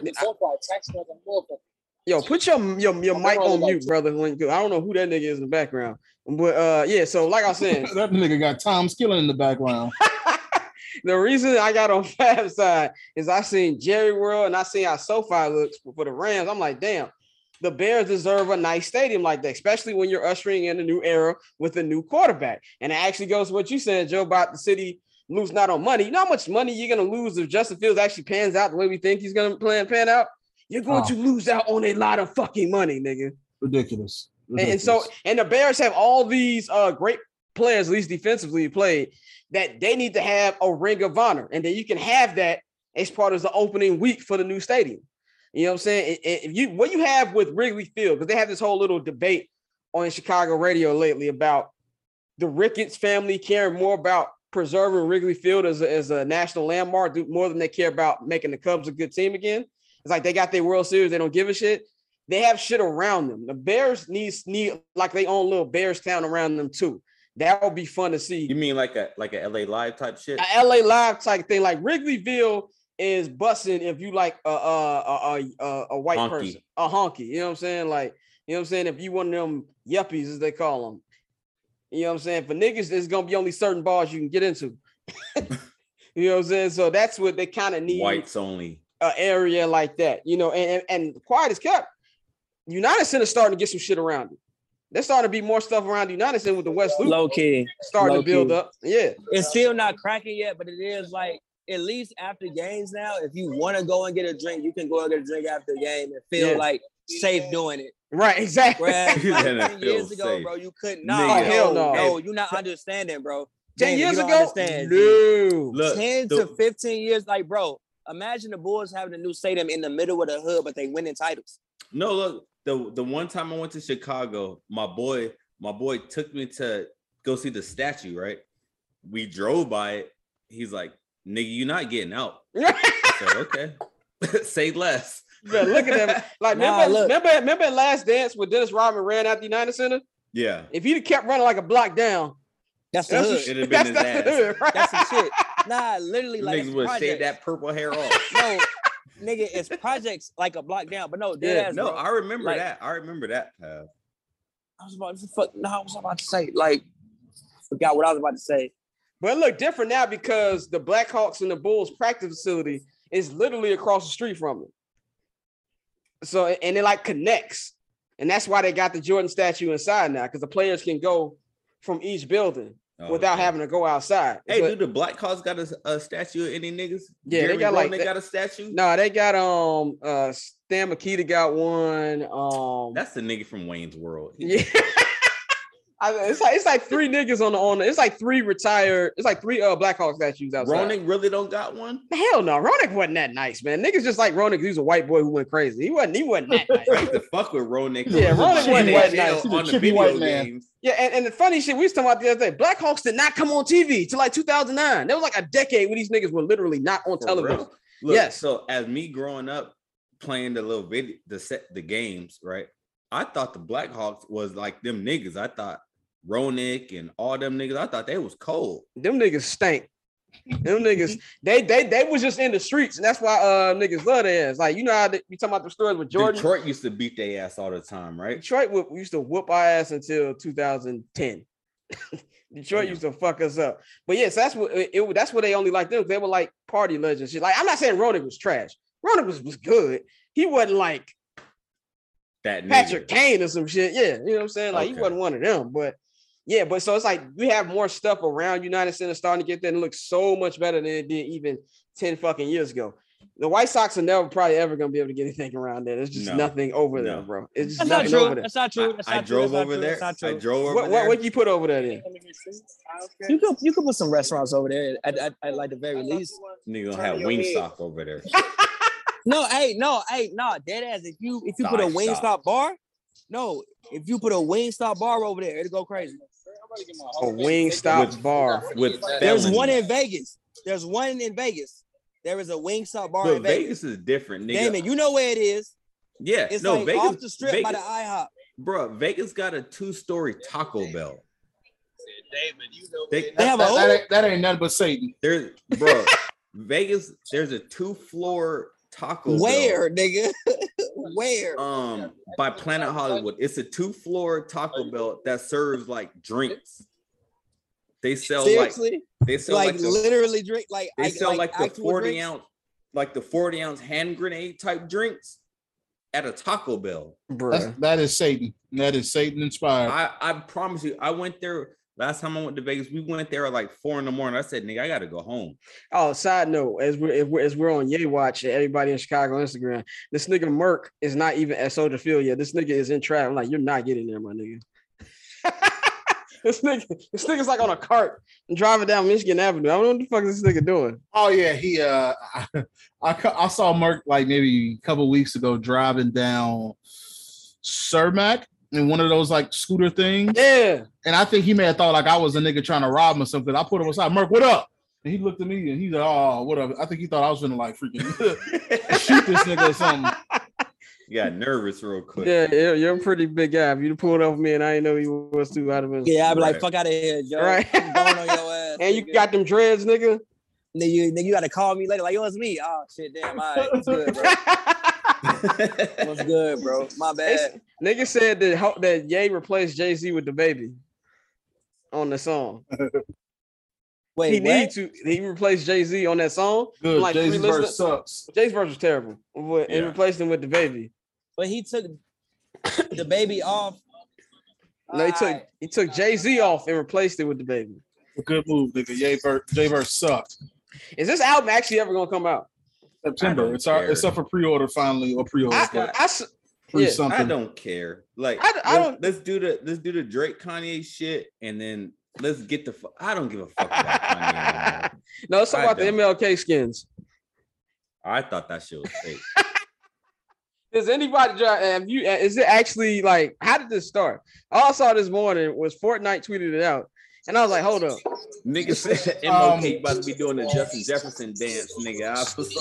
yo, put your mic on mute, brother. When I don't know who that nigga is in the background. But yeah, so like I was saying, that nigga got Tom Skillen in the background. the reason I got on Fab side is I seen Jerry World and I seen how SoFi looks for the Rams. I'm like, damn, the Bears deserve a nice stadium like that, especially when you're ushering in a new era with a new quarterback. And it actually goes to what you said, Joe, about the city losing out on money. You know how much money you're going to lose if Justin Fields actually pans out the way we think he's going to pan out? You're going to lose out on a lot of fucking money, nigga. Ridiculous. And so, and the Bears have all these great players, at least defensively played, that they need to have a ring of honor. And then you can have that as part of the opening week for the new stadium. You know what I'm saying? If what you have with Wrigley Field, because they have this whole little debate on Chicago radio lately about the Ricketts family caring more about preserving Wrigley Field as a national landmark more than they care about making the Cubs a good team again. It's like they got their World Series, they don't give a shit. They have shit around them. The Bears need like they own little Bears town around them too. That would be fun to see. You mean like a LA Live type shit? A LA Live type thing, like Wrigleyville is busting if you like a white Honky. person, a honky. You know what I'm saying? Like, you know what I'm saying? If you one of them yuppies, as they call them, you know what I'm saying? For niggas, there's gonna be only certain bars you can get into. You know what I'm saying? So that's what they kind of need. Whites only. An area like that, you know, and quiet as kept. United Center starting to get some shit around it. There's starting to be more stuff around the United Center with the West Loop Low key. starting Low to build key. up. Yeah. It's still not cracking yet, but it is like at least after games now. If you want to go and get a drink, you can go and get a drink after the game and feel like safe doing it. Right, exactly. Whereas like, And I 10 feel years ago, safe. bro, you couldn't. Nigga. Nah, Oh, hell no. no, you're not understanding, bro. 10 Damn, years you don't ago? understand, G. No. Look, 10 to 15 years, like, bro, imagine the Bulls having a new stadium in the middle of the hood, but they winning titles. No, look, the one time I went to Chicago, my boy took me to go see the statue, right? We drove by it. He's like, nigga, you're not getting out. I said, okay. Say less. But look at them. Like, remember in Last Dance when Dennis Rodman ran out the United Center? Yeah. If he'd have kept running like a block down, That's the that's hood. It'd have been his the ass. hood, right? That's some shit. Nah, literally, like, Niggas it's would shave projects. that purple hair off. No, nigga, it's projects like a block down, but no, dead ass, No, bro. I remember Like- that. I remember that, Pav. I was about to say, like, forgot what I was about to say. But it look different now because the Blackhawks and the Bulls practice facility is literally across the street from it. So, and it like connects. And that's why they got the Jordan statue inside now, because the players can go from each building without okay. having to go outside. Hey, But- dude, the Blackhawks got a statue of any niggas? Yeah, they Jeremy got like Roenick that- got a statue. No, they got Stan Mikita got one. That's the nigga from Wayne's World. Yeah. It's like three niggas on the it's like three retired, it's like three Blackhawks statues outside. Roenick really don't got one. Hell no, Roenick wasn't that nice, man. Niggas just like Roenick, he was a white boy who went crazy. He wasn't that nice. I used to fuck with Roenick. Yeah, Roenick wasn't that nice. He's a on the chippy video white man. games. Yeah, and the funny shit we was talking about the other day, Blackhawks did not come on TV till like 2009. There was like a decade where these niggas were literally not on For television. real. Look, Yes. So as me growing up playing the little video, the games, right? I thought the Blackhawks was like them niggas. I thought Roenick and all them niggas. I thought they was cold. Them niggas stank. Them niggas, they was just in the streets, and that's why niggas love their ass. Like, you know how we talking about the stories with Jordan. Detroit used to beat their ass all the time, right? Detroit used to whoop our ass until 2010. Detroit used to fuck us up. But yes, that's what that's what they only like them. They were like party legends. Shit. Like, I'm not saying Roenick was trash. Roenick was good. He wasn't like that Patrick Kane or some shit. Yeah, you know what I'm saying? Like, he wasn't one of them. But yeah, but so it's like we have more stuff around United Center starting to get there and look so much better than it did even 10 fucking years ago. The White Sox are never probably ever gonna be able to get anything around there. There's just nothing over there, bro. It's just nothing over there. That's not true. I drove over there. I drove over there. What you put over there then? You could put some restaurants over there at like the very least. Nigga gonna have Wingstop over there. No, dead ass. If you put a Wingstop bar, if you put a Wingstop bar over there, it'll go crazy. A Wingstop bar with there's one in Vegas. There's one in Vegas. There is a Wingstop bar in Vegas. Vegas is different, nigga. Damn it, you know where it is. Yeah, it's like Vegas, off the strip Vegas, by the IHOP. Bro, Vegas got a 2-story Taco Bell. They have that ain't nothing but Satan. There's Vegas. There's a 2-floor Taco Where, Bell. Nigga? Where? By Planet Hollywood. It's a 2-floor Taco Bell that serves like drinks. They sell Seriously? like literally drink like they sell like the 40 drinks? ounce, like the 40 ounce hand grenade type drinks at a Taco Bell. That is Satan. That is Satan inspired. I promise you, I went there last time I went to Vegas. We went there at like 4 a.m. I said, nigga, I gotta go home. Oh, side note, as we're on Ye Watch, everybody in Chicago Instagram, this nigga Merc is not even at Soldier Field yet. This nigga is in traffic. I'm like, you're not getting there, my nigga. This nigga's like on a cart and driving down Michigan Avenue. I don't know what the fuck is this nigga doing. Oh yeah, he I saw Merc like maybe a couple weeks ago driving down Cermak in one of those like scooter things. Yeah. And I think he may have thought like I was a nigga trying to rob him or something. I put him aside. Merc, what up? And he looked at me and he's like, oh, what up? I think he thought I was gonna like freaking shoot this nigga or something. You got nervous real quick. Yeah, you're a pretty big guy. If you pulled over me and I didn't know you was too out of it. Yeah, I'd be like, fuck out of here, Joe. Right. I'm going on your ass. And you got them dreads, nigga. Nigga, you gotta call me later. Like, yo, it's me. Oh shit, damn. All right, what's good, bro? What's good, bro? My bad. Nigga said that Ye replaced Jay-Z with the baby on the song. Wait, he replaced Jay-Z on that song. Good. Like, Jay-Z's verse sucks. Jay's verse was terrible. And replaced him with the baby. But he took the baby off. No, he took Jay-Z off and replaced it with the baby. A good move, nigga. Jay verse sucked. Is this album actually ever gonna come out? September. It's up for pre-order finally, or pre-order. I don't care. Like, let's do the Drake Kanye shit, and then let's get the. I don't give a fuck about Kanye anymore. No, it's about the MLK skins. I thought that shit was fake. Does anybody is it actually like, how did this start? All I saw this morning was Fortnite tweeted it out. And I was like, hold up. Nigga said MLK about to be doing the Justin Jefferson dance, nigga. I was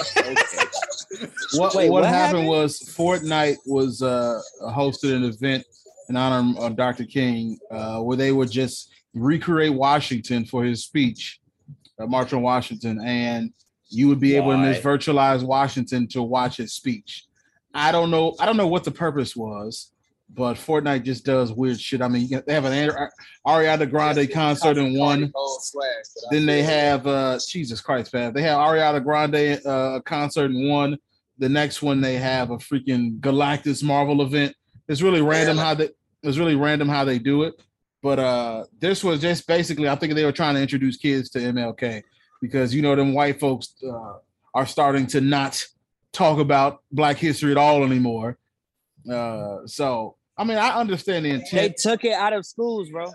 like, okay. What happened was Fortnite was hosted an event in honor of Dr. King where they would just recreate Washington for his speech, March on Washington, and you would be able in this virtualized Washington to watch his speech. I don't know what the purpose was, but Fortnite just does weird shit. I mean, they have an Ariana Grande concert in one. Then they have Jesus Christ, man. They have Ariana Grande concert in one. The next one they have a freaking Galactus Marvel event. It's really random how they do it. But this was just basically, I think they were trying to introduce kids to MLK because them white folks are starting to not talk about Black history at all anymore. So I mean, I understand the intent. They took it out of schools, bro.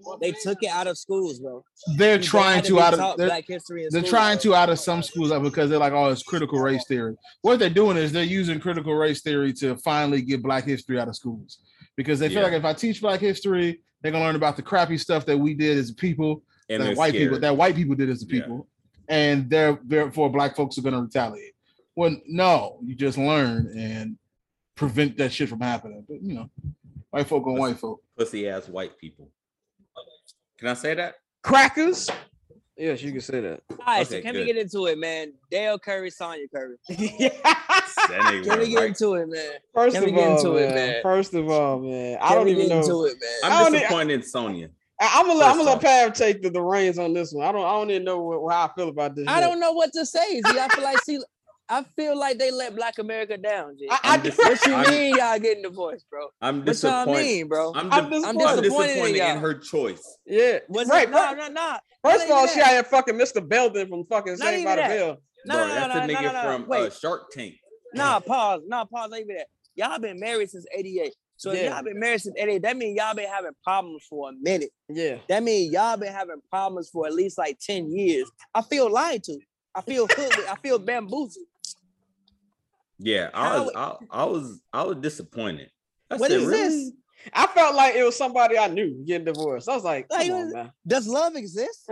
They're trying to out of Black history. They're trying to out of some schools because they're like, oh, it's critical race theory. What they're doing is they're using critical race theory to finally get Black history out of schools because they feel like if I teach Black history, they're gonna learn about the crappy stuff that we did as a people, and that white people did as a people, and therefore Black folks are gonna retaliate. Well, no, you just learn and prevent that shit from happening. But white folk on white folk. Pussy ass white people. Can I say that? Crackers. Yes, you can say that. All right, Okay, so can good. we get into it, man? Dale Curry, Sonya Curry. That nigga Can we get right. into it, man? First Can we of get all, into it, man. man? First of all, man. I Can don't we even get know. into it, man? I I'm don't disappointed in Sonya. I'm gonna First let off. Pav take the reins on this one. I don't even know how I feel about this. I yet. don't know what to say. Z. I feel like they let Black America down, G. What you mean y'all getting divorced, bro? I'm What y'all disappointed. mean, bro? I'm I'm disappointed disappointed in in y'all. her choice. Yeah. Was right. it? Nah. First of all, Not she even out here fucking Mr. Belden from fucking Not Saved even by the that. Bell. No, Bro, that's the nigga from Wait. Shark Tank. Nah, pause. Not even that. Y'all been married since 88. So if Yeah. y'all been married since 88, that means y'all been having problems for a minute. Yeah. That means y'all been having problems for at least like 10 years. I feel lied to. I feel hooded. I feel bamboozled. Yeah, I was disappointed. I What said, is really? this? I felt like it was somebody I knew getting divorced. I was like, Like, come on, man. Does love exist?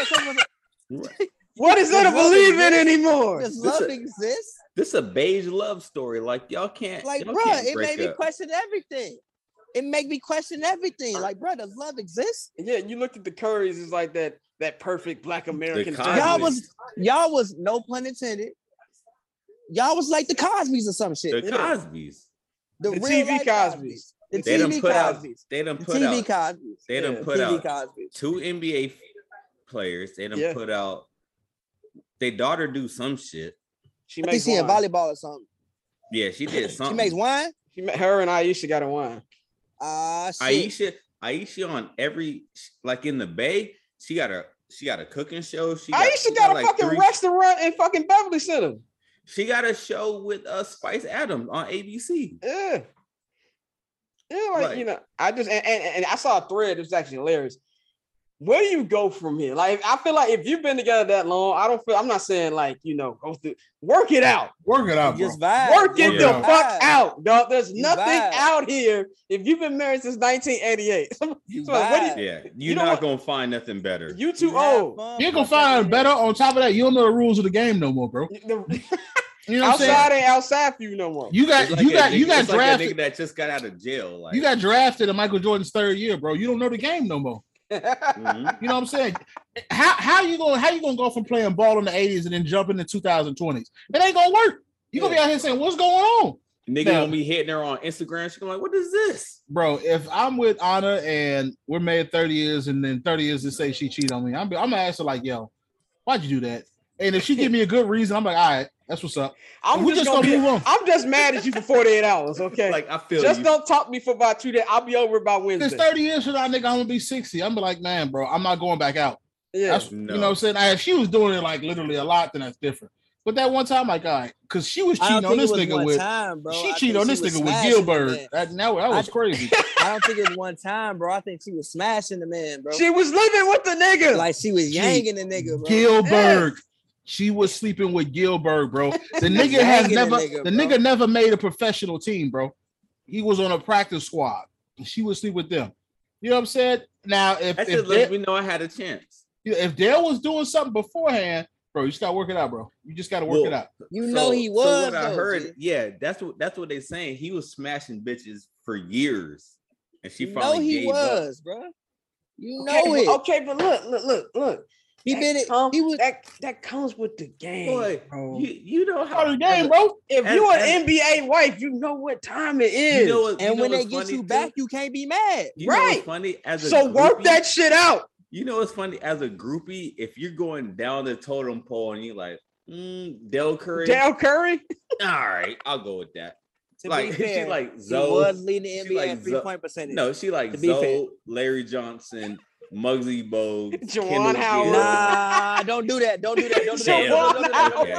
What is there to Does love believe in exist? anymore? Does love exist? This a beige love story. Like y'all can't. Like, y'all bro, can't it break made me up. question everything. It make me question everything. Like, bro, does love exist? Yeah, you looked at the Currys as like that perfect Black American. Cosby. family. Y'all was no pun intended. Y'all was like the Cosbys or some shit. The Cosbys. The real TV life Cosbys. The They done TV put out. Cosbys. They done The put TV out. Cosbys. They done Yeah. put TV out Cosbys. 2 NBA players. They done Yeah. put out. Their daughter do some shit. She I think makes she in wine. volleyball or something. Yeah, she did something. She makes wine. Her and Aisha got a wine. Shit. Aisha on every like in the Bay. She got a cooking show. She Aisha got a like fucking restaurant in fucking Beverly Center. She got a show with Spice Adams on ABC. Yeah. Yeah, like Right. you know, I just and I saw a thread. It was actually hilarious. Where do you go from here? Like, I feel like if you've been together that long, I'm not saying like, you know, go through, work it out. Work it out, bro. Just vibe. Work it the Yeah. fuck out, dog. There's You nothing vibe. out here. If you've been married since 1988, You So what do you- vibe. Yeah, You you're know not what? gonna find nothing better. you too have old. fun You ain't gonna for a find second. better. On top of that, you don't know the rules of the game no more, bro. The- You know what I'm saying? outside ain't outside for you no more. You got It's like you a got nigga- it's like a drafted. nigga that just got out of jail. Like You got drafted in Michael Jordan's 3rd year, bro. You don't know the game no more. mhm. You know what I'm saying? How you gonna go from playing ball in the 80s and then jump into 2020s? It ain't gonna work. You gonna be out here saying, what's going on? Nigga Now- gonna be hitting her on Instagram. She gonna be like, what is this? Bro, if I'm with Anna and we're married 30 years and then 30 years to say she cheated on me, I'm gonna ask her like, yo, why'd you do that? And if she give me a good reason, I'm like, all right, that's what's up. We just gonna move on. I'm just mad at you for 48 hours, okay? Like I feel just you. don't talk to me for about 2 days. I'll be over by Because Wednesday. 30 years from now, nigga, I'm gonna be 60. I'm be like, man, bro, I'm not going back out. Yeah. That's, No. You know what I'm saying? If she was doing it like literally a lot, then that's different. But that one time, like, all right, because she was I cheating don't on think this it was nigga one with. time, bro. She I cheated think on this she was nigga with smashing the Gilbert. man. That was crazy. I don't think it was one time, bro. I think she was smashing the man, bro. She was living with the nigga. Like she was yanking the nigga, bro. Gilbert. She was sleeping with Gilbert, bro. The nigga has Banging the never nigga, the bro. nigga never made a professional team, bro. He was on a practice squad. And she would sleep with them. You know what I'm saying? Now, That if just lets me know I had a chance. Dale was doing something beforehand, bro, you just gotta work it out, bro. You just gotta work Well, it out. You know he was. So what I though, heard, G. yeah, that's what they're saying. He was smashing bitches for years, and she You know finally he gave was, bro. You know okay, it. okay, but look. He been it. He was. That comes with the game, Boy, bro. you know how Part of the game, bro. If as- you as- an NBA wife, you know what time it is. You know what? And when they what's get funny, you too? back, you can't be mad. You know Right. what's funny? As a so work groupie- that shit out. You know what's funny? As a groupie, if you're going down the totem pole and you're like, Del Curry, Dale Curry. all right, I'll go with that. To Like be fair, she like he Zoe. was leading the she NBA like in Zo- 3-point percentage. No, she like To be fair. Zoe, Larry Johnson, Muggsy Bogues, Juwan Kendall Howard. Gill. Nah, don't do that. Don't do that. Don't do that. Juwan Don't do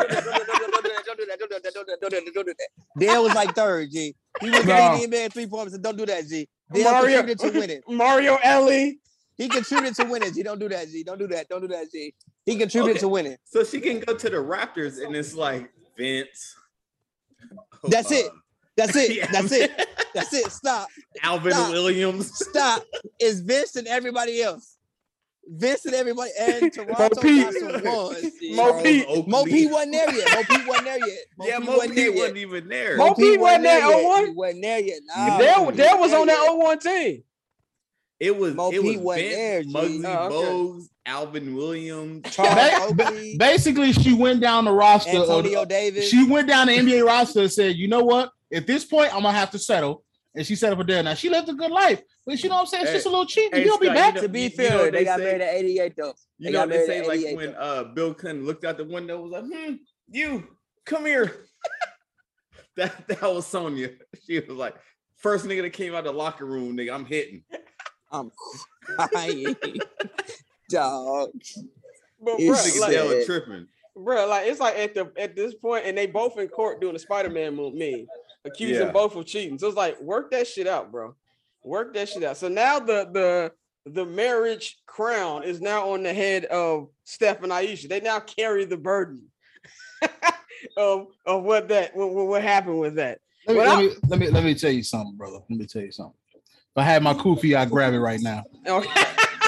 that. Don't do that. Dale was like third, G. He was No. leading the NBA in 3-point percentage. Don't do that, G. Dale Mario contributed to winning. Mario Ellie. He contributed to winning, G. Don't do that, G. Don't do that. Don't do that, G. He contributed Okay. to winning. So she can go to the Raptors and it's like Vince. That's it. That's it. yeah, That's it. That's it. Stop. Alvin Stop. Williams. Stop. It's Vince and everybody else. Vince and everybody. And Toronto Pete. got some ones. G. Mo Pete. Charles Mo Oakley. P wasn't there yet. Mo P wasn't there yet. Yeah, Mo wasn't there Pete yet. wasn't even there. Mo Pete wasn't there yet. 01? He wasn't there yet. Nah, Dale Mo P was wasn't on there that 01 team. It was Mo it Pete was wasn't there, Vince, G. Muggsy Bogues, Alvin Williams. Charles Oakley, Basically, she went down the roster. Antonio Davis. She went down the NBA roster and said, "You know what? At this point, I'm gonna have to settle." And she settled for there. Now she lived a good life, but you know what I'm saying? It's just a little cheating. Hey, You'll be Scott, back. To be you fair, know they got say- married at 88 though. You know what they say, like when Bill Clinton looked out the window, was like, you come here. that was Sonya. She was like, first nigga that came out the locker room, nigga, I'm hitting. I'm crying, dog. But It's bro, Nigga like, Dell tripping. bro, like it's like at this point, and they both in court doing the Spider-Man meme, accusing Yeah. both of cheating. So it's like, work that shit out, bro. Work that shit out. So now the marriage crown is now on the head of Steph and Aisha. They now carry the burden of what happened with that. Let me tell you something, brother. Let me tell you something. If I had my kufi, I'd grab it right now. Okay.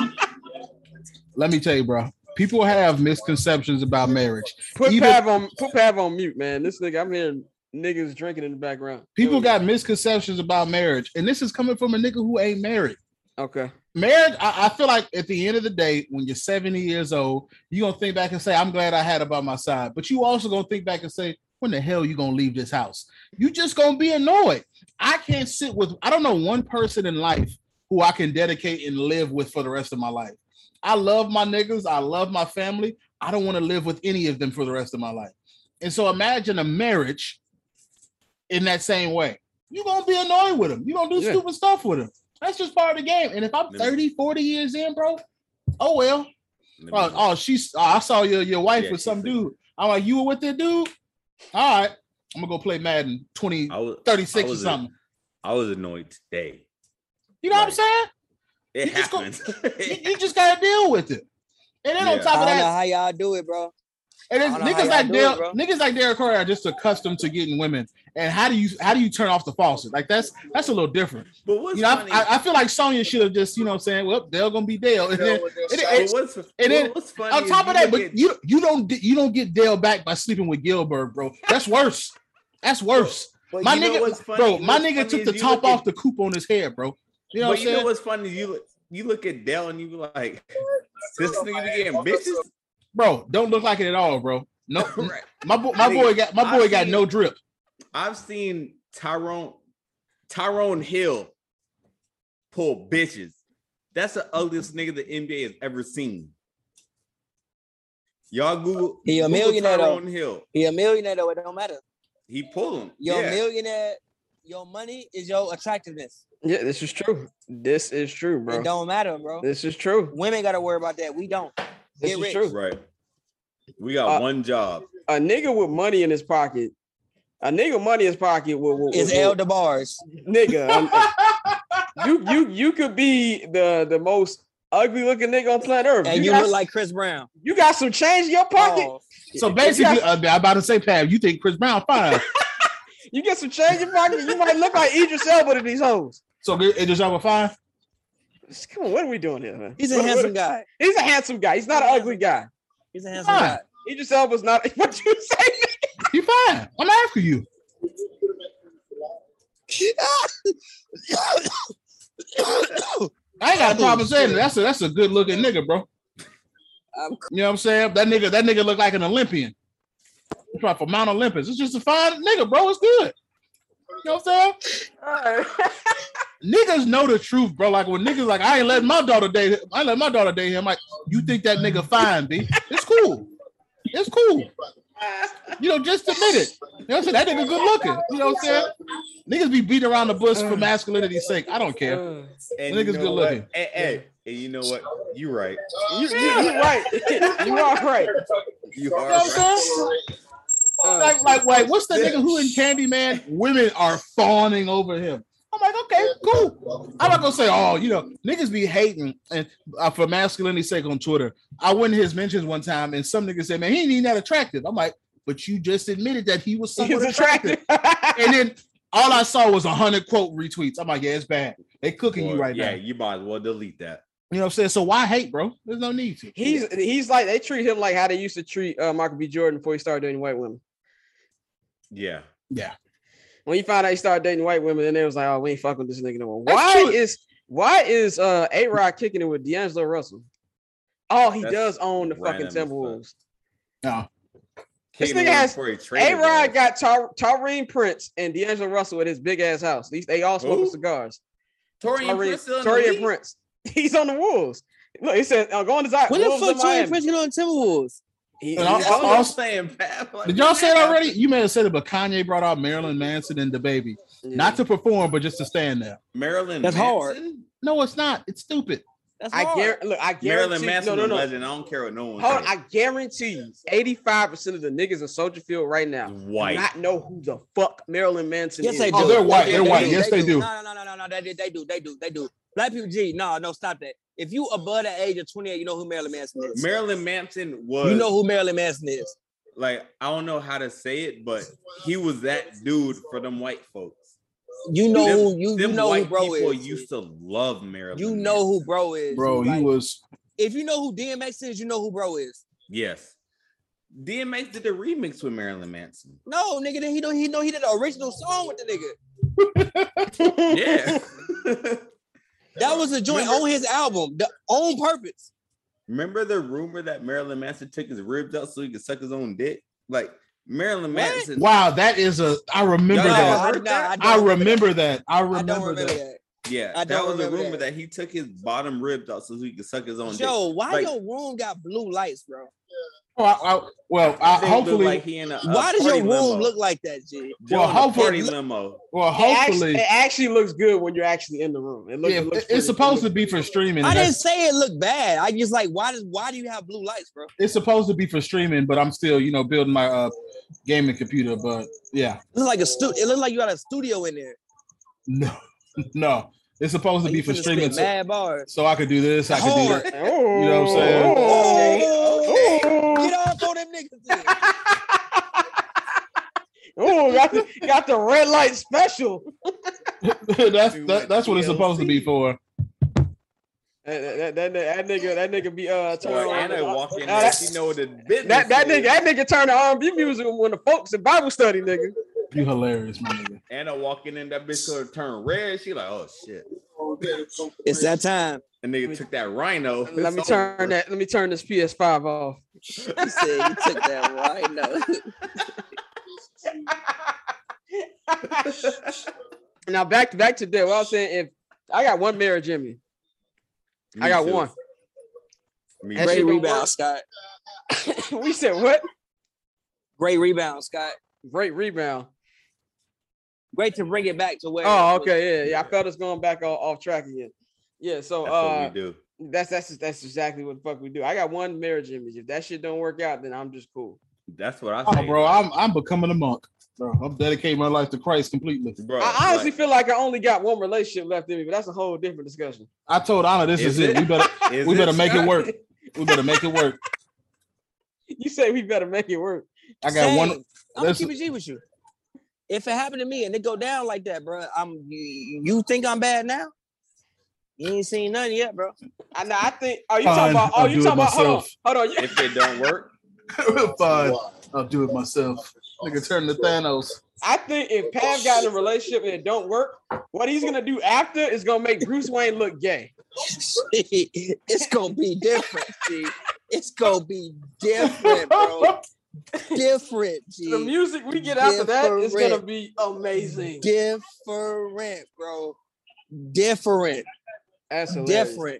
Let me tell you, bro. People have misconceptions about marriage. Put Pav on mute, man. This nigga, I'm hearing niggas drinking in the background. People got misconceptions about marriage, and this is coming from a nigga who ain't married. Okay. Marriage, I feel like at the end of the day, when you're 70 years old, you're gonna think back and say, I'm glad I had her by my side. But you also gonna think back and say, when the hell you gonna leave this house? You just gonna be annoyed. I don't know one person in life who I can dedicate and live with for the rest of my life. I love my niggas. I love my family. I don't want to live with any of them for the rest of my life. And so imagine a marriage in that same way. You're going to be annoyed with them. You're going to do stupid stuff with them. That's just part of the game. And if I'm 30, 40 years in, bro, oh, well. I saw your wife with some dude. I'm like, you were with that dude? All right. I'm going to go play Madden 36 or something. I was annoyed today. You know what I'm saying? It happens. You just got to deal with it. And then on top of I don't that, know how y'all do it, bro. and it's niggas like Derek Carr are just accustomed to getting women. And how do you turn off the faucet? Like that's a little different. But what's funny? funny? I feel like Sonya should have just, you know what I'm saying, well, Dale gonna be Dale. And then what's funny on top of that, but you don't get Dale back by sleeping with Gilbert, bro. That's worse. That's worse. But my you know nigga, what's funny? bro, my What's nigga funny took is the you top look off at- the coupe on his hair, bro. You know But what I'm you know saying? what's funny? You look at Dell and you be like, this nigga be getting bitches. Bro, don't look like it at all, bro. No, Right. my boy got no drip. I've seen Tyrone Hill pull bitches. That's the ugliest nigga the NBA has ever seen. Y'all Google. He a Google millionaire though. Tyrone Hill. He a millionaire though. It don't matter. He pull them. You're a millionaire. Your money is your attractiveness. Yeah, this is true. This is true, bro. It don't matter, bro. This is true. Women got to worry about that. We don't. This Get is rich. true. Right. We got one job. A nigga with money in his pocket. A nigga with money in his pocket Is El DeBar's. Nigga. you could be the most ugly looking nigga on planet Earth. And you look like Chris Brown. You got some change in your pocket. Oh. So basically, I'm about to say, Pav, you think Chris Brown fine? You get some change in your pocket, you might look like Idris Elba to these hoes. So Idris Elba fine? Come on, what are we doing here, man? He's a handsome guy. He's a handsome guy. He's not an ugly guy. He's a handsome guy. Idris Elba's not. What you say? He fine. I'm asking you. I ain't got a problem saying it. That's a good looking nigga, bro. You know what I'm saying? That nigga look like an Olympian. He's right for Mount Olympus. It's just a fine nigga, bro. It's good. You know what I'm saying? Right. Niggas know the truth, bro. Like when niggas like, I ain't letting my daughter date him. I let my daughter date him. Like, you think that nigga fine, B? It's cool. It's cool. You know, just admit it. You know what I'm saying? That nigga good looking. You know what I'm saying? Niggas be beating around the bush for masculinity's sake. I don't care. And niggas you know good what? looking. And you know what? You right. You right. You are right. You You are know what I'm right. saying? Like, what's the nigga who in Candyman? Women are fawning over him. I'm like, okay, cool. I'm not gonna say, oh, you know, niggas be hating and for masculinity's sake on Twitter. I went in his mentions one time and some niggas said, man, he ain't even that attractive. I'm like, but you just admitted that he was somewhat attractive. And then all I saw was 100 quote retweets. I'm like, yeah, it's bad. They cooking you right now. Yeah, you might as well delete that. You know what I'm saying? So why hate, bro? There's no need to. He's like, they treat him like how they used to treat Michael B. Jordan before he started dating white women. Yeah. Yeah. When he found out he started dating white women, then they was like, oh, we ain't fucking with this nigga no more. That's Why true. is Why is A-Rod kicking it with D'Angelo Russell? Oh, he does own the fucking random as Timberwolves. No. This nigga has A-Rod got Taurean Prince and D'Angelo Russell at his big ass house. They all smoking cigars. Taurean Prince. He's on the Wolves. Look, he said, "Go on the side." When the fuck Taurean Prince get on Timberwolves? Did y'all say it already? You may have said it, but Kanye brought out Marilyn Manson and DaBaby, not to perform, but just to stand there. Marilyn, that's Manson? hard. No, it's not. It's stupid. That's hard. I guarantee. Marilyn Manson, no. legend. I don't care what no one. Hold on, I guarantee you, 85% of the niggas in Soldier Field right now white. do not know who the fuck Marilyn Manson is. They do. Oh, they're white. They're white. Yes, they do. No. They do. Black people, no, stop that. If you above the age of 28, you know who Marilyn Manson is. Marilyn Manson was. You know who Marilyn Manson is. Like, I don't know how to say it, but he was that dude for them white folks. You know you know who bro people is. Used to love Marilyn. You know who bro is. Bro, like, he was. If you know who DMX is, you know who bro is. Yes. DMX did a remix with Marilyn Manson. No, nigga, he did the original song with the nigga. Yeah. That was a joint on his album, On Purpose. Remember the rumor that Marilyn Manson took his ribs out so he could suck his own dick? Like Marilyn Manson. Wow, that is I remember that. I remember that. I remember that. Yeah, that was a rumor that he took his bottom ribs out so he could suck his own dick. Yo, why your room got blue lights, bro? Hopefully. Like he in a why does your room limo. look like that, G? Well, hopefully. Limo. Well, hopefully. It actually looks good when you're actually in the room. It's supposed to be for streaming. I didn't say it looked bad. I just like why do you have blue lights, bro? It's supposed to be for streaming, but I'm still, building my gaming computer. But yeah, it looks like it looks like you got a studio in there. No. It's supposed to be for streaming, so I could do this. I could do that. Oh, you know what I'm saying? Okay. Get off on them niggas. Oh, got the red light special. That's what it's supposed to be for. That nigga be turning Anna walking in there, she know the business. That nigga turn the R&B music when the folks in Bible study, nigga. You hilarious, my nigga. Anna walking in, that bitch could turn red. She like, oh shit. It's that time. And nigga took that rhino. Let me turn this PS5 off. He said he took that rhino. Now back to that. What I was saying, if I got one Mary Jimmy. I got one. Great rebound, Scott. We said what? Great rebound, Scott. Great rebound. Great to bring it back to where. Oh, okay, yeah. I felt us going back off track again. Yeah, so that's what we do. That's exactly what the fuck we do. I got one marriage image. If that shit don't work out, then I'm just cool. That's what I say. Oh, bro, I'm becoming a monk. Bro, I'm dedicating my life to Christ completely. Bro, I honestly feel like I only got one relationship left in me, but that's a whole different discussion. I told Anna this is it. We better make it work. We better make it work. You say we better make it work. I got one. I'm gonna keep it G with you. If it happened to me and it go down like that, bro, you think I'm bad now? You ain't seen nothing yet, bro. I think. Oh, you talking about? Oh, you talking about? Hold on. If it don't work, fine. I'll do it myself. Nigga, turn to Thanos. I think if Pav got in a relationship and it don't work, what he's gonna do after is gonna make Bruce Wayne look gay. It's gonna be different, G. It's gonna be different, bro. Different, G. The music we get after that is gonna be amazing. Different, bro. Different. That's hilarious. Different.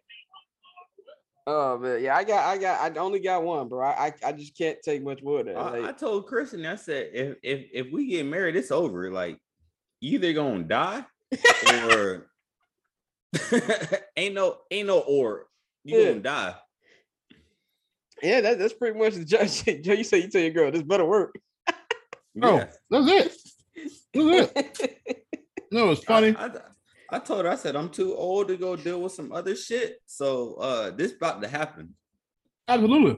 Oh man, yeah, I only got one, bro. I just can't take much more of that. I told Kristen, I said, if we get married, it's over. Like, you either gonna die or ain't no or you gonna die. Yeah, that's pretty much the judge. You say you tell your girl this better work. Yeah. Oh, that's it. No, it's funny. I told her, I said, I'm too old to go deal with some other shit. So this about to happen. Absolutely.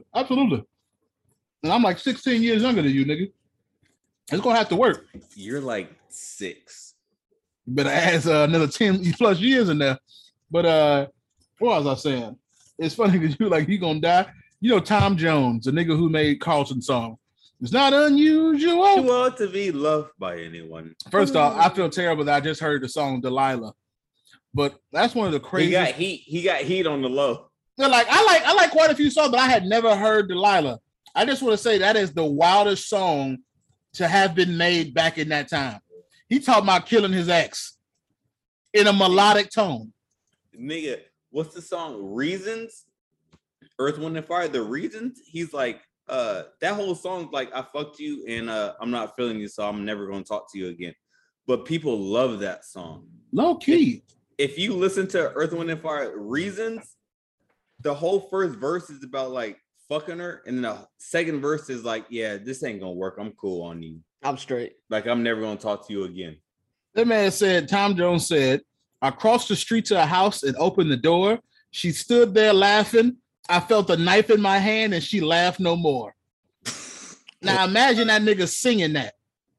And I'm like 16 years younger than you, nigga. It's gonna have to work. You're like 6. You better add another 10 plus years in there. But what was I saying? It's funny because you gonna die. You know Tom Jones, the nigga who made Carlton song. It's not unusual to be loved by anyone. First off, I feel terrible that I just heard the song Delilah. But that's one of the craziest. He got heat on the low. They're like, I like quite a few songs, but I had never heard Delilah. I just want to say that is the wildest song to have been made back in that time. He talking about killing his ex in a melodic tone. Nigga, what's the song? Reasons? Earth, Wind, and Fire. The Reasons? He's like, that whole song, like, I fucked you and I'm not feeling you, so I'm never gonna talk to you again. But people love that song. Low key. If you listen to Earth, Wind, and Fire Reasons, the whole first verse is about like fucking her, and then the second verse is like, yeah, this ain't gonna work. I'm cool on you. I'm straight. Like, I'm never gonna talk to you again. That man said, Tom Jones said, I crossed the street to a house and opened the door. She stood there laughing. I felt a knife in my hand and she laughed no more. Now imagine that nigga singing that.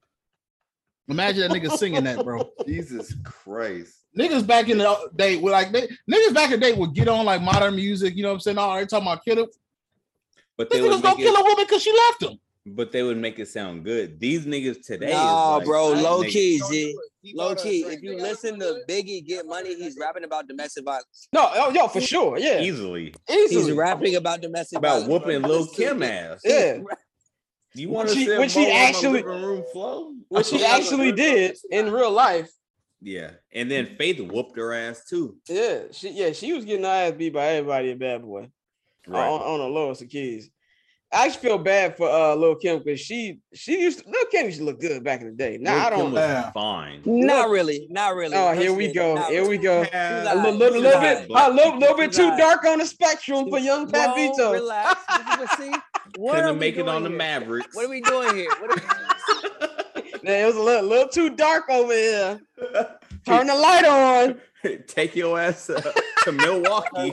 Imagine that nigga singing that, bro. Jesus Christ. Niggas back in the day were like, niggas back in the day would get on like modern music, you know what I'm saying? Oh, they're talking about kill him. But These niggas gonna kill a woman because she left him. But they would make it sound good. These niggas today. No, like, bro, low niggas. key, G. Low key. If you listen to Biggie Get Money, he's rapping about domestic violence. No, yo, for sure, yeah, Easily. He's rapping about domestic About violence. whooping Lil Kim ass. yeah. You want to When see when she actually- living room flow? What she actually did in real life. Yeah, and then Faith whooped her ass too. Yeah, she was getting her ass beat by everybody in Bad Boy on the lowest of keys. I actually feel bad for Lil Kim because Lil Kim used to look good back in the day. Now I don't. Was fine. Not really. Oh, here we go. Here we go. Yeah. A little bit too dark on the spectrum for young Pat Vito. Relax. Couldn't make it on the Mavericks. What are we doing here? Man, it was a little too dark over here. Turn the light on. Take your ass to Milwaukee.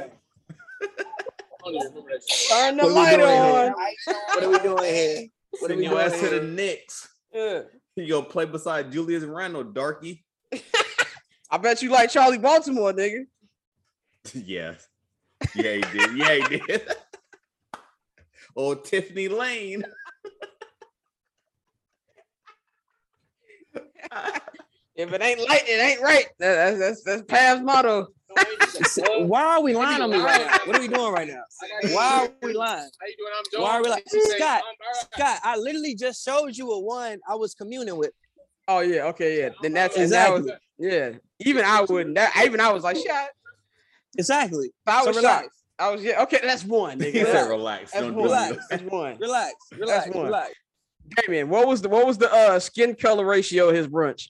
Turn the light on. What are we doing here? Send your ass to the Knicks. Yeah. You go play beside Julius Randle, darky. I bet you like Charlie Baltimore, nigga. Yes. Yeah, he did. Yeah, he did. Or Tiffany Lane. If it ain't light, it ain't right. That's Pav's motto. Why are we lying on me right now? What are we doing right now? Why are we lying? How you doing? I'm doing. Why are we lying? Scott, I literally just showed you a one I was communing with. Oh yeah, okay, yeah. Then that's Exactly. that was, yeah. Even I wouldn't. I was like, shit. Exactly. I was So shocked. relax. I was okay. That's one, He nigga. said relax. That's Don't one. do Relax. it. That's one. Relax. one. Relax. Hey man, what was the skin color ratio of his brunch?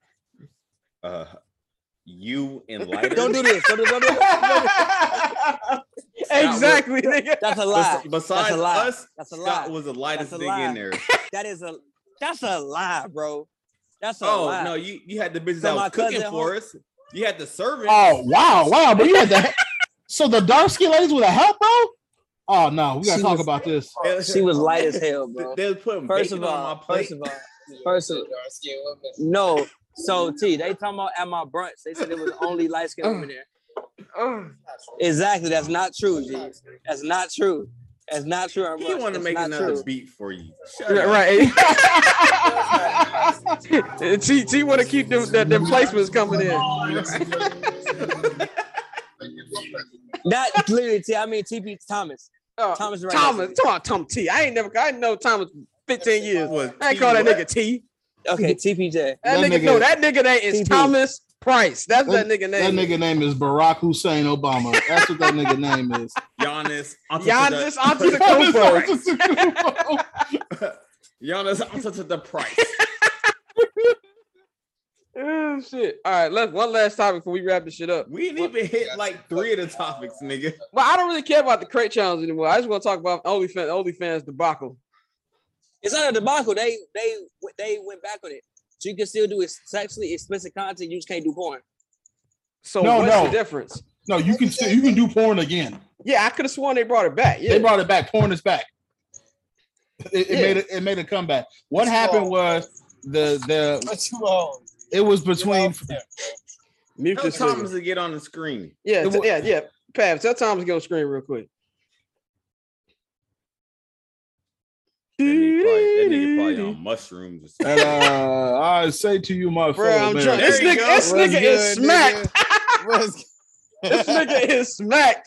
You and lighter. Don't do this. Don't do this. Exactly, nigga. That's a lie. Besides That's a lie. us, That's a Scott lie. was the lightest That's a thing lie. in there. That's a lie, bro. That's a Oh lie. no, you had the bitches So that my was cooking cousin for us. You had the servant. Oh, wow. But you had that. So the dark skin ladies with a help, bro? Oh no, we gotta She talk was- about this. She was light as hell, bro. They was putting First bacon of on my plate. all, no. So T, they talking about at my brunch. They said it was only light skinned women there. Exactly. That's not true, G. That's not true. That's not true. Our He brunch. want to That's make not another true. beat for you. Shut up. Right. T want to keep them placements coming in. Not literally T. I mean TP Thomas. Thomas right Thomas. Talk about Tom T. I didn't know Thomas 15 years. Was I ain't call that nigga T. Okay, TPJ. That That nigga, nigga- no, that nigga name is TP. Thomas Price. That's that nigga That name. nigga name is Barack Hussein Obama. That's what that nigga name is. Giannis Giannis Antetokounmpo. Antetokounmpo. Giannis Antetokounmpo. Oh shit! All right, one last topic before we wrap this shit up. We didn't even hit like 3 of the topics, nigga. Well, I don't really care about the crate challenge anymore. I just want to talk about OnlyFans debacle. It's not a debacle. They went back on it. So you can still do sexually explicit content. You just can't do porn. So No, what's no. the difference? No, you can do porn again. Yeah, I could have sworn they brought it back. Yeah, They brought it back. Porn is back. It made a comeback. What happened was it was between mute Tell this Thomas nigga. to get on the screen. Yeah, yeah. Pav, tell Thomas to get on screen real quick. That nigga probably on mushrooms or something. and I say to you, my Bro, fellow I'm man, drunk. There This you nigga, go. this What's nigga is good, smacked. This nigga is smacked.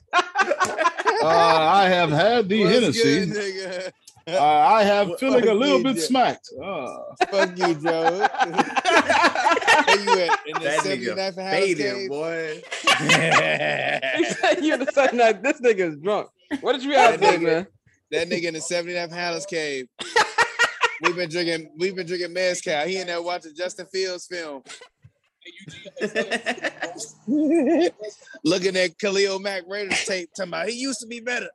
I have had the Hennessy. Good, I have feeling a little bit smacked. Fuck you, Joe. Where you at? In the 79th and Hallis Cave? Boy. He said you in the second night. This nigga is drunk. What did you have today, man? That nigga in the 79th and Hallis Cave. We've been drinking mezcal. He in there watching Justin Fields film. Looking at Khalil Mack Raiders tape, talking about he used to be better.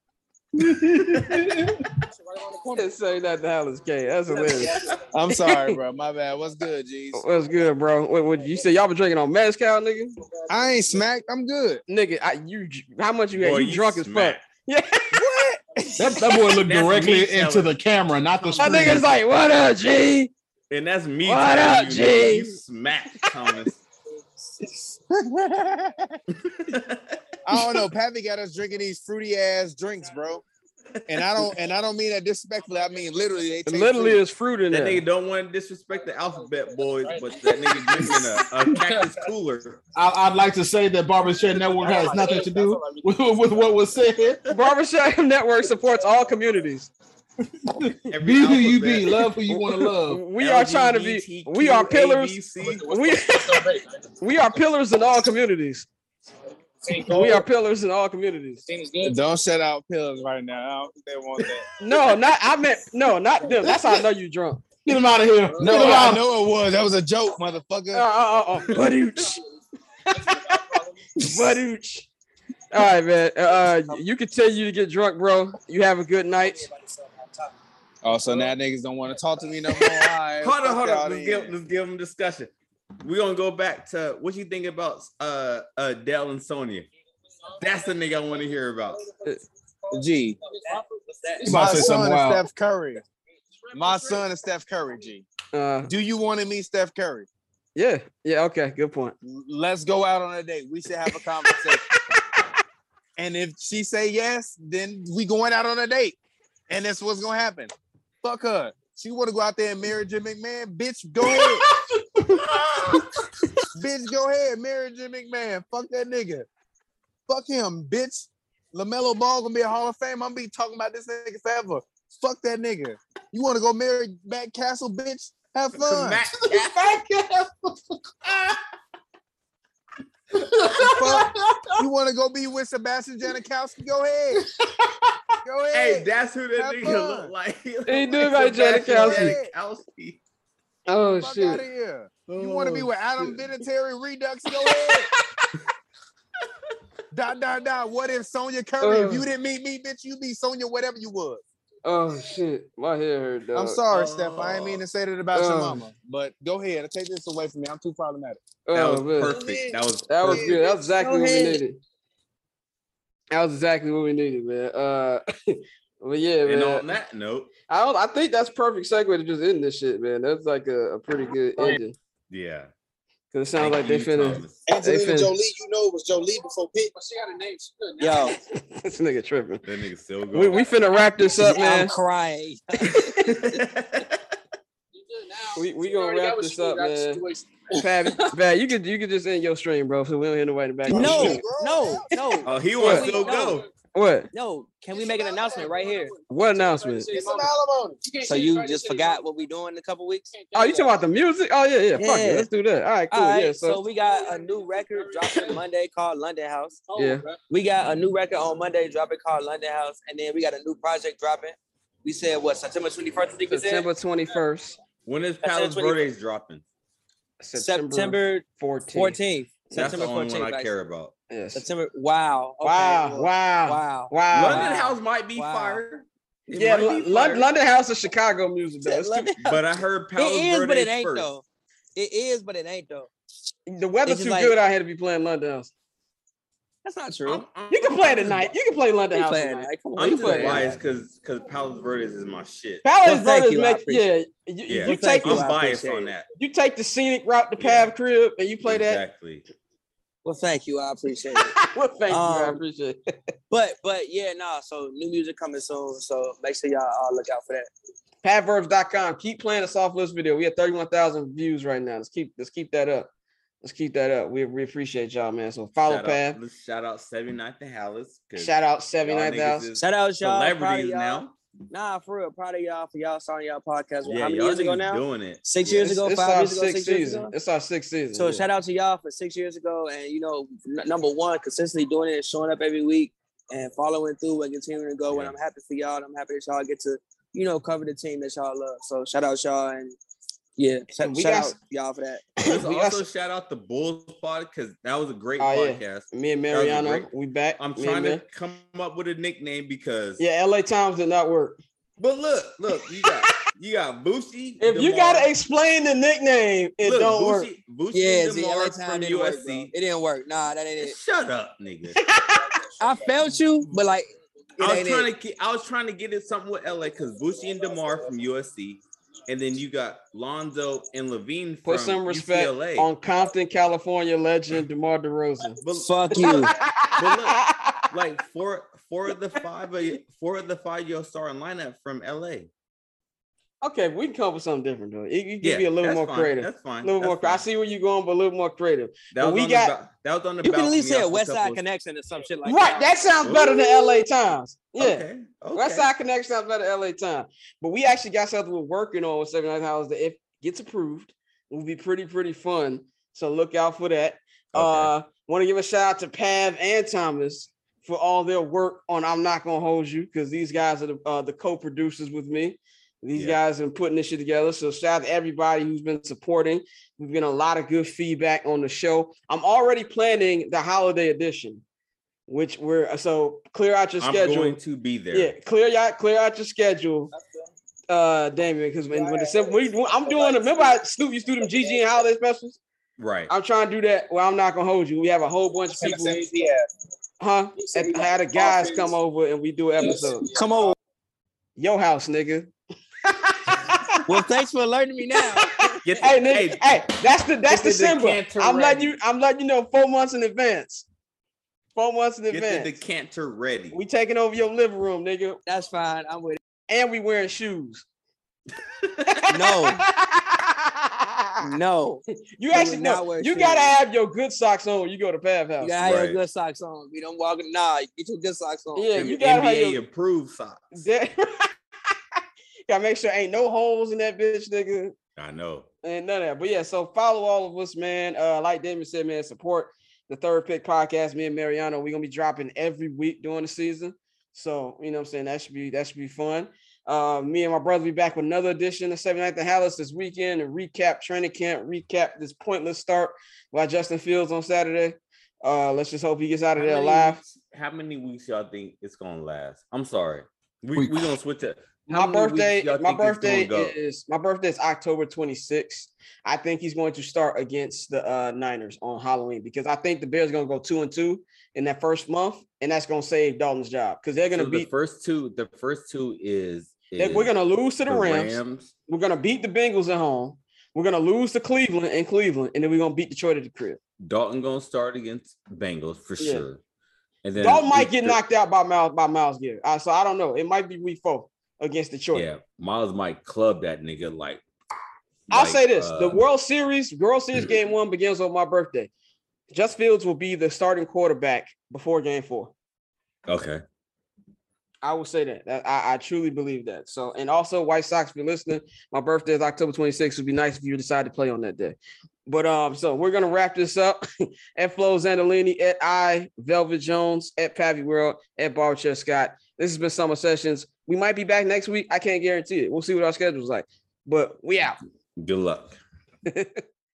Say that to Hallis K. That's hilarious. I'm sorry, bro. My bad. What's good, G's? What's good, bro? What you said? Y'all been drinking on mezcal, nigga? I ain't smacked. I'm good, nigga. How much you had? You drunk as fuck? Yeah. What? That boy looked directly into the camera, not the screen. That nigga's like, "What up, G?" And that's me. What up, G? You smack, Thomas. I don't know. Pappy got us drinking these fruity ass drinks, bro. And I don't mean that disrespectfully. I mean literally. Literally, there's fruit in that there. Nigga don't want to disrespect the alphabet boys, but that nigga drinking a cactus cooler. I'd like to say that Barbershop Network has nothing to do with what was said. Barbershop Network supports all communities. Be who you be, love who you want to love. We are trying to be. We are pillars. We are pillars in all communities. We are pillars in all communities. Don't shut out pillars right now. I don't think they want that. Not them. That's how I know you drunk. Get him out of here. No, I know it was. That was a joke, motherfucker. Badooch. Badooch. All right, man. You continue to get drunk, bro. You have a good night. Oh, so now niggas don't want to talk to me no more. Right, hold on. Let's give them discussion. We're gonna go back to what you think about Dell and Sonya. That's the nigga I want to hear about. G. My son is Steph Curry. My son is Steph Curry, G. Do you want to meet Steph Curry? Yeah. Okay. Good point. Let's go out on a date. We should have a conversation. And if she say yes, then we going out on a date. And that's what's gonna happen. Fuck her. She want to go out there and marry Jim McMahon? Bitch, go ahead. Bitch, go ahead. Marry Jim McMahon. Fuck that nigga. Fuck him, bitch. LaMelo Ball gonna be a Hall of Fame. I'm gonna be talking about this nigga forever. Fuck that nigga. You want to go marry Matt Castle, bitch? Have fun. You want to go be with Sebastian Janikowski? Go ahead. Go ahead. Hey, that's who that nigga look like. He do like Janikowski. Oh, fuck shit. Out of here. You want to be with Adam Vinatieri Redux? Go ahead. What if Sonya Curry? If you didn't meet me, bitch, you be Sonya whatever you was. Oh shit, my hair hurt, dog. I'm sorry, Steph. I ain't mean to say that about your mama, but go ahead and take this away from me. I'm too problematic. That was perfect. That was good. That was exactly what we needed. That was exactly what we needed, man. But yeah, man. And on that note, I think that's perfect segue to just end this shit, man. That's like a pretty good ending. Yeah. Cause it sounds like they finna. Angelina Jolie, you know, it was Jolie before Pitt. But she got a name. Yo, this nigga tripping. That nigga still going. We finna wrap this up, man. I'm crying. we gonna wrap this up, man. Pat, you could just end your stream, bro. So we don't hear nobody in the back. No. Oh, he wants to still go. What? No, can we make an announcement right here? What announcement? So you just forgot what we doing in a couple weeks? Oh, you talking about the music? Oh yeah. Fuck it, let's do that. All right, cool. All right, yeah. So we got a new record dropping Monday called London House. Yeah. We got a new record on Monday dropping called London House, and then we got a new project dropping. We said what, September 21st? I think September 21st. When is Palos Verdes dropping? September 14th. That's September the only 14th, one I care about. Yes. September. Wow. Okay, Wow. London House might be fire. Yeah, London House is Chicago music, though. But I heard Palos Verdes Verdes but it ain't first. though. It is, but it ain't though. The weather's too good out here to be playing London House. That's not true. You can play it tonight. You can play London House tonight. I'm just biased because Palos Verdes is my shit. Palos Verdes makes you take. I'm biased on that. You take the scenic route to Pav Crib and you play that. Exactly. Well, thank you. I appreciate it. Well, thank you. I appreciate it. But yeah, so new music coming soon. So make sure y'all look out for that. PavVerbs.com. Keep playing the soft list video. We have 31,000 views right now. Let's keep that up. Let's keep that up. We appreciate y'all, man. So follow Pav. Let's shout out 79th and Hallis. Shout out 79th Hallis. Shout out y'all. Celebrities now. Nah, for real. Proud of y'all for y'all starting y'all podcast. Yeah, how many y'all years ago now? doing it. 6 years ago, 5 years ago, 6 years ago. It's our sixth season. So shout out to y'all for 6 years ago, and number one, consistently doing it and showing up every week and following through and continuing to go. And I'm happy for y'all. And I'm happy that y'all get to cover the team that y'all love. So shout out y'all and. Yeah, shout out y'all for that. Let's also shout out the Bulls pod because that was a great podcast. Yeah. Me and Mariano, we back. I'm trying to come up with a nickname because LA Times did not work. But look, you got Boosie. If DeMar. You gotta explain the nickname, don't work. Boosie and DeMar from USC. Work, it didn't work. Nah, that ain't it. Shut up, nigga. I felt you, but like I was trying to get it something with LA because Boosie and DeMar from USC. And then you got Lonzo and Levine from Put some respect UCLA. on Compton, California legend DeMar DeRozan. But fuck you. But look, like four of the five you'll start in lineup from LA. Okay, we can come up with something different though. You can be a little more creative. That's fine. A little more. I see where you're going, but a little more creative. That was on the. You can at least say a West Side Connection or some shit like that. Right, that sounds better than LA Times. Yeah, okay. West Side Connection sounds better than LA Times. But we actually got something we're working on with 79 Hours that if gets approved, will be pretty fun. So look out for that. Okay. Want to give a shout out to Pav and Thomas for all their work on I'm Not Gonna Hold You because these guys are the co-producers with me. These guys have been putting this shit together. So shout out to everybody who's been supporting. We've been a lot of good feedback on the show. I'm already planning the holiday edition, which so clear out your schedule. I'm going to be there. Yeah, clear out your schedule, Damien, because when December, I'm doing. Remember, Snoop used to do them GG and holiday specials. Right. I'm trying to do that. Well, I'm not gonna hold you. We have a whole bunch of people. I had the guys come over and we do an episode. Come over. Your house, nigga. Well, thanks for alerting me now. Hey, that's December. I'm letting you know 4 months in advance. 4 months in advance. Get the decanter ready. We taking over your living room, nigga. That's fine. I'm with it. And we wearing shoes. No. You actually you gotta have your good socks on when you go to Pav House. You gotta have your good socks on. We don't walk in. Get your good socks on. Yeah, you gotta NBA have your approved socks. Gotta make sure ain't no holes in that bitch, nigga. I know. And none of that. But yeah, so follow all of us, man. Like Damon said, man, support the Third Pick podcast. Me and Mariano, we're gonna be dropping every week during the season. So, you know what I'm saying? That should be fun. Me and my brother be back with another edition of 79th and Hallis this weekend and recap training camp, recap this pointless start by Justin Fields on Saturday. Let's just hope he gets out of there alive. How many weeks y'all think it's gonna last? I'm sorry. We gonna switch it. My birthday is October 26th. I think he's going to start against the Niners on Halloween because I think the Bears are going to go 2-2 in that first month, and that's going to save Dalton's job because they're going to beat the first two. The first two is we're going to lose to the Rams. We're going to beat the Bengals at home. We're going to lose to Cleveland, and then we're going to beat Detroit at the crib. Dalton going to start against Bengals for sure. And then Dalton might get knocked out by Myles Garrett. So I don't know. It might be week 4 against Detroit. Yeah, Myles might club that nigga like. I'll say this: the World Series Game 1 begins on my birthday. Just Fields will be the starting quarterback before Game 4. Okay. I will say that. I truly believe that. So, and also White Sox, if you're listening, my birthday is October 26th. It would be nice if you decide to play on that day. But so we're gonna wrap this up. At Flo Zandolini, at Velvet Jones, at Pavy World, at Barberchair Scott. This has been Summer Sessions. We might be back next week. I can't guarantee it. We'll see what our schedule's like. But we out. Good luck.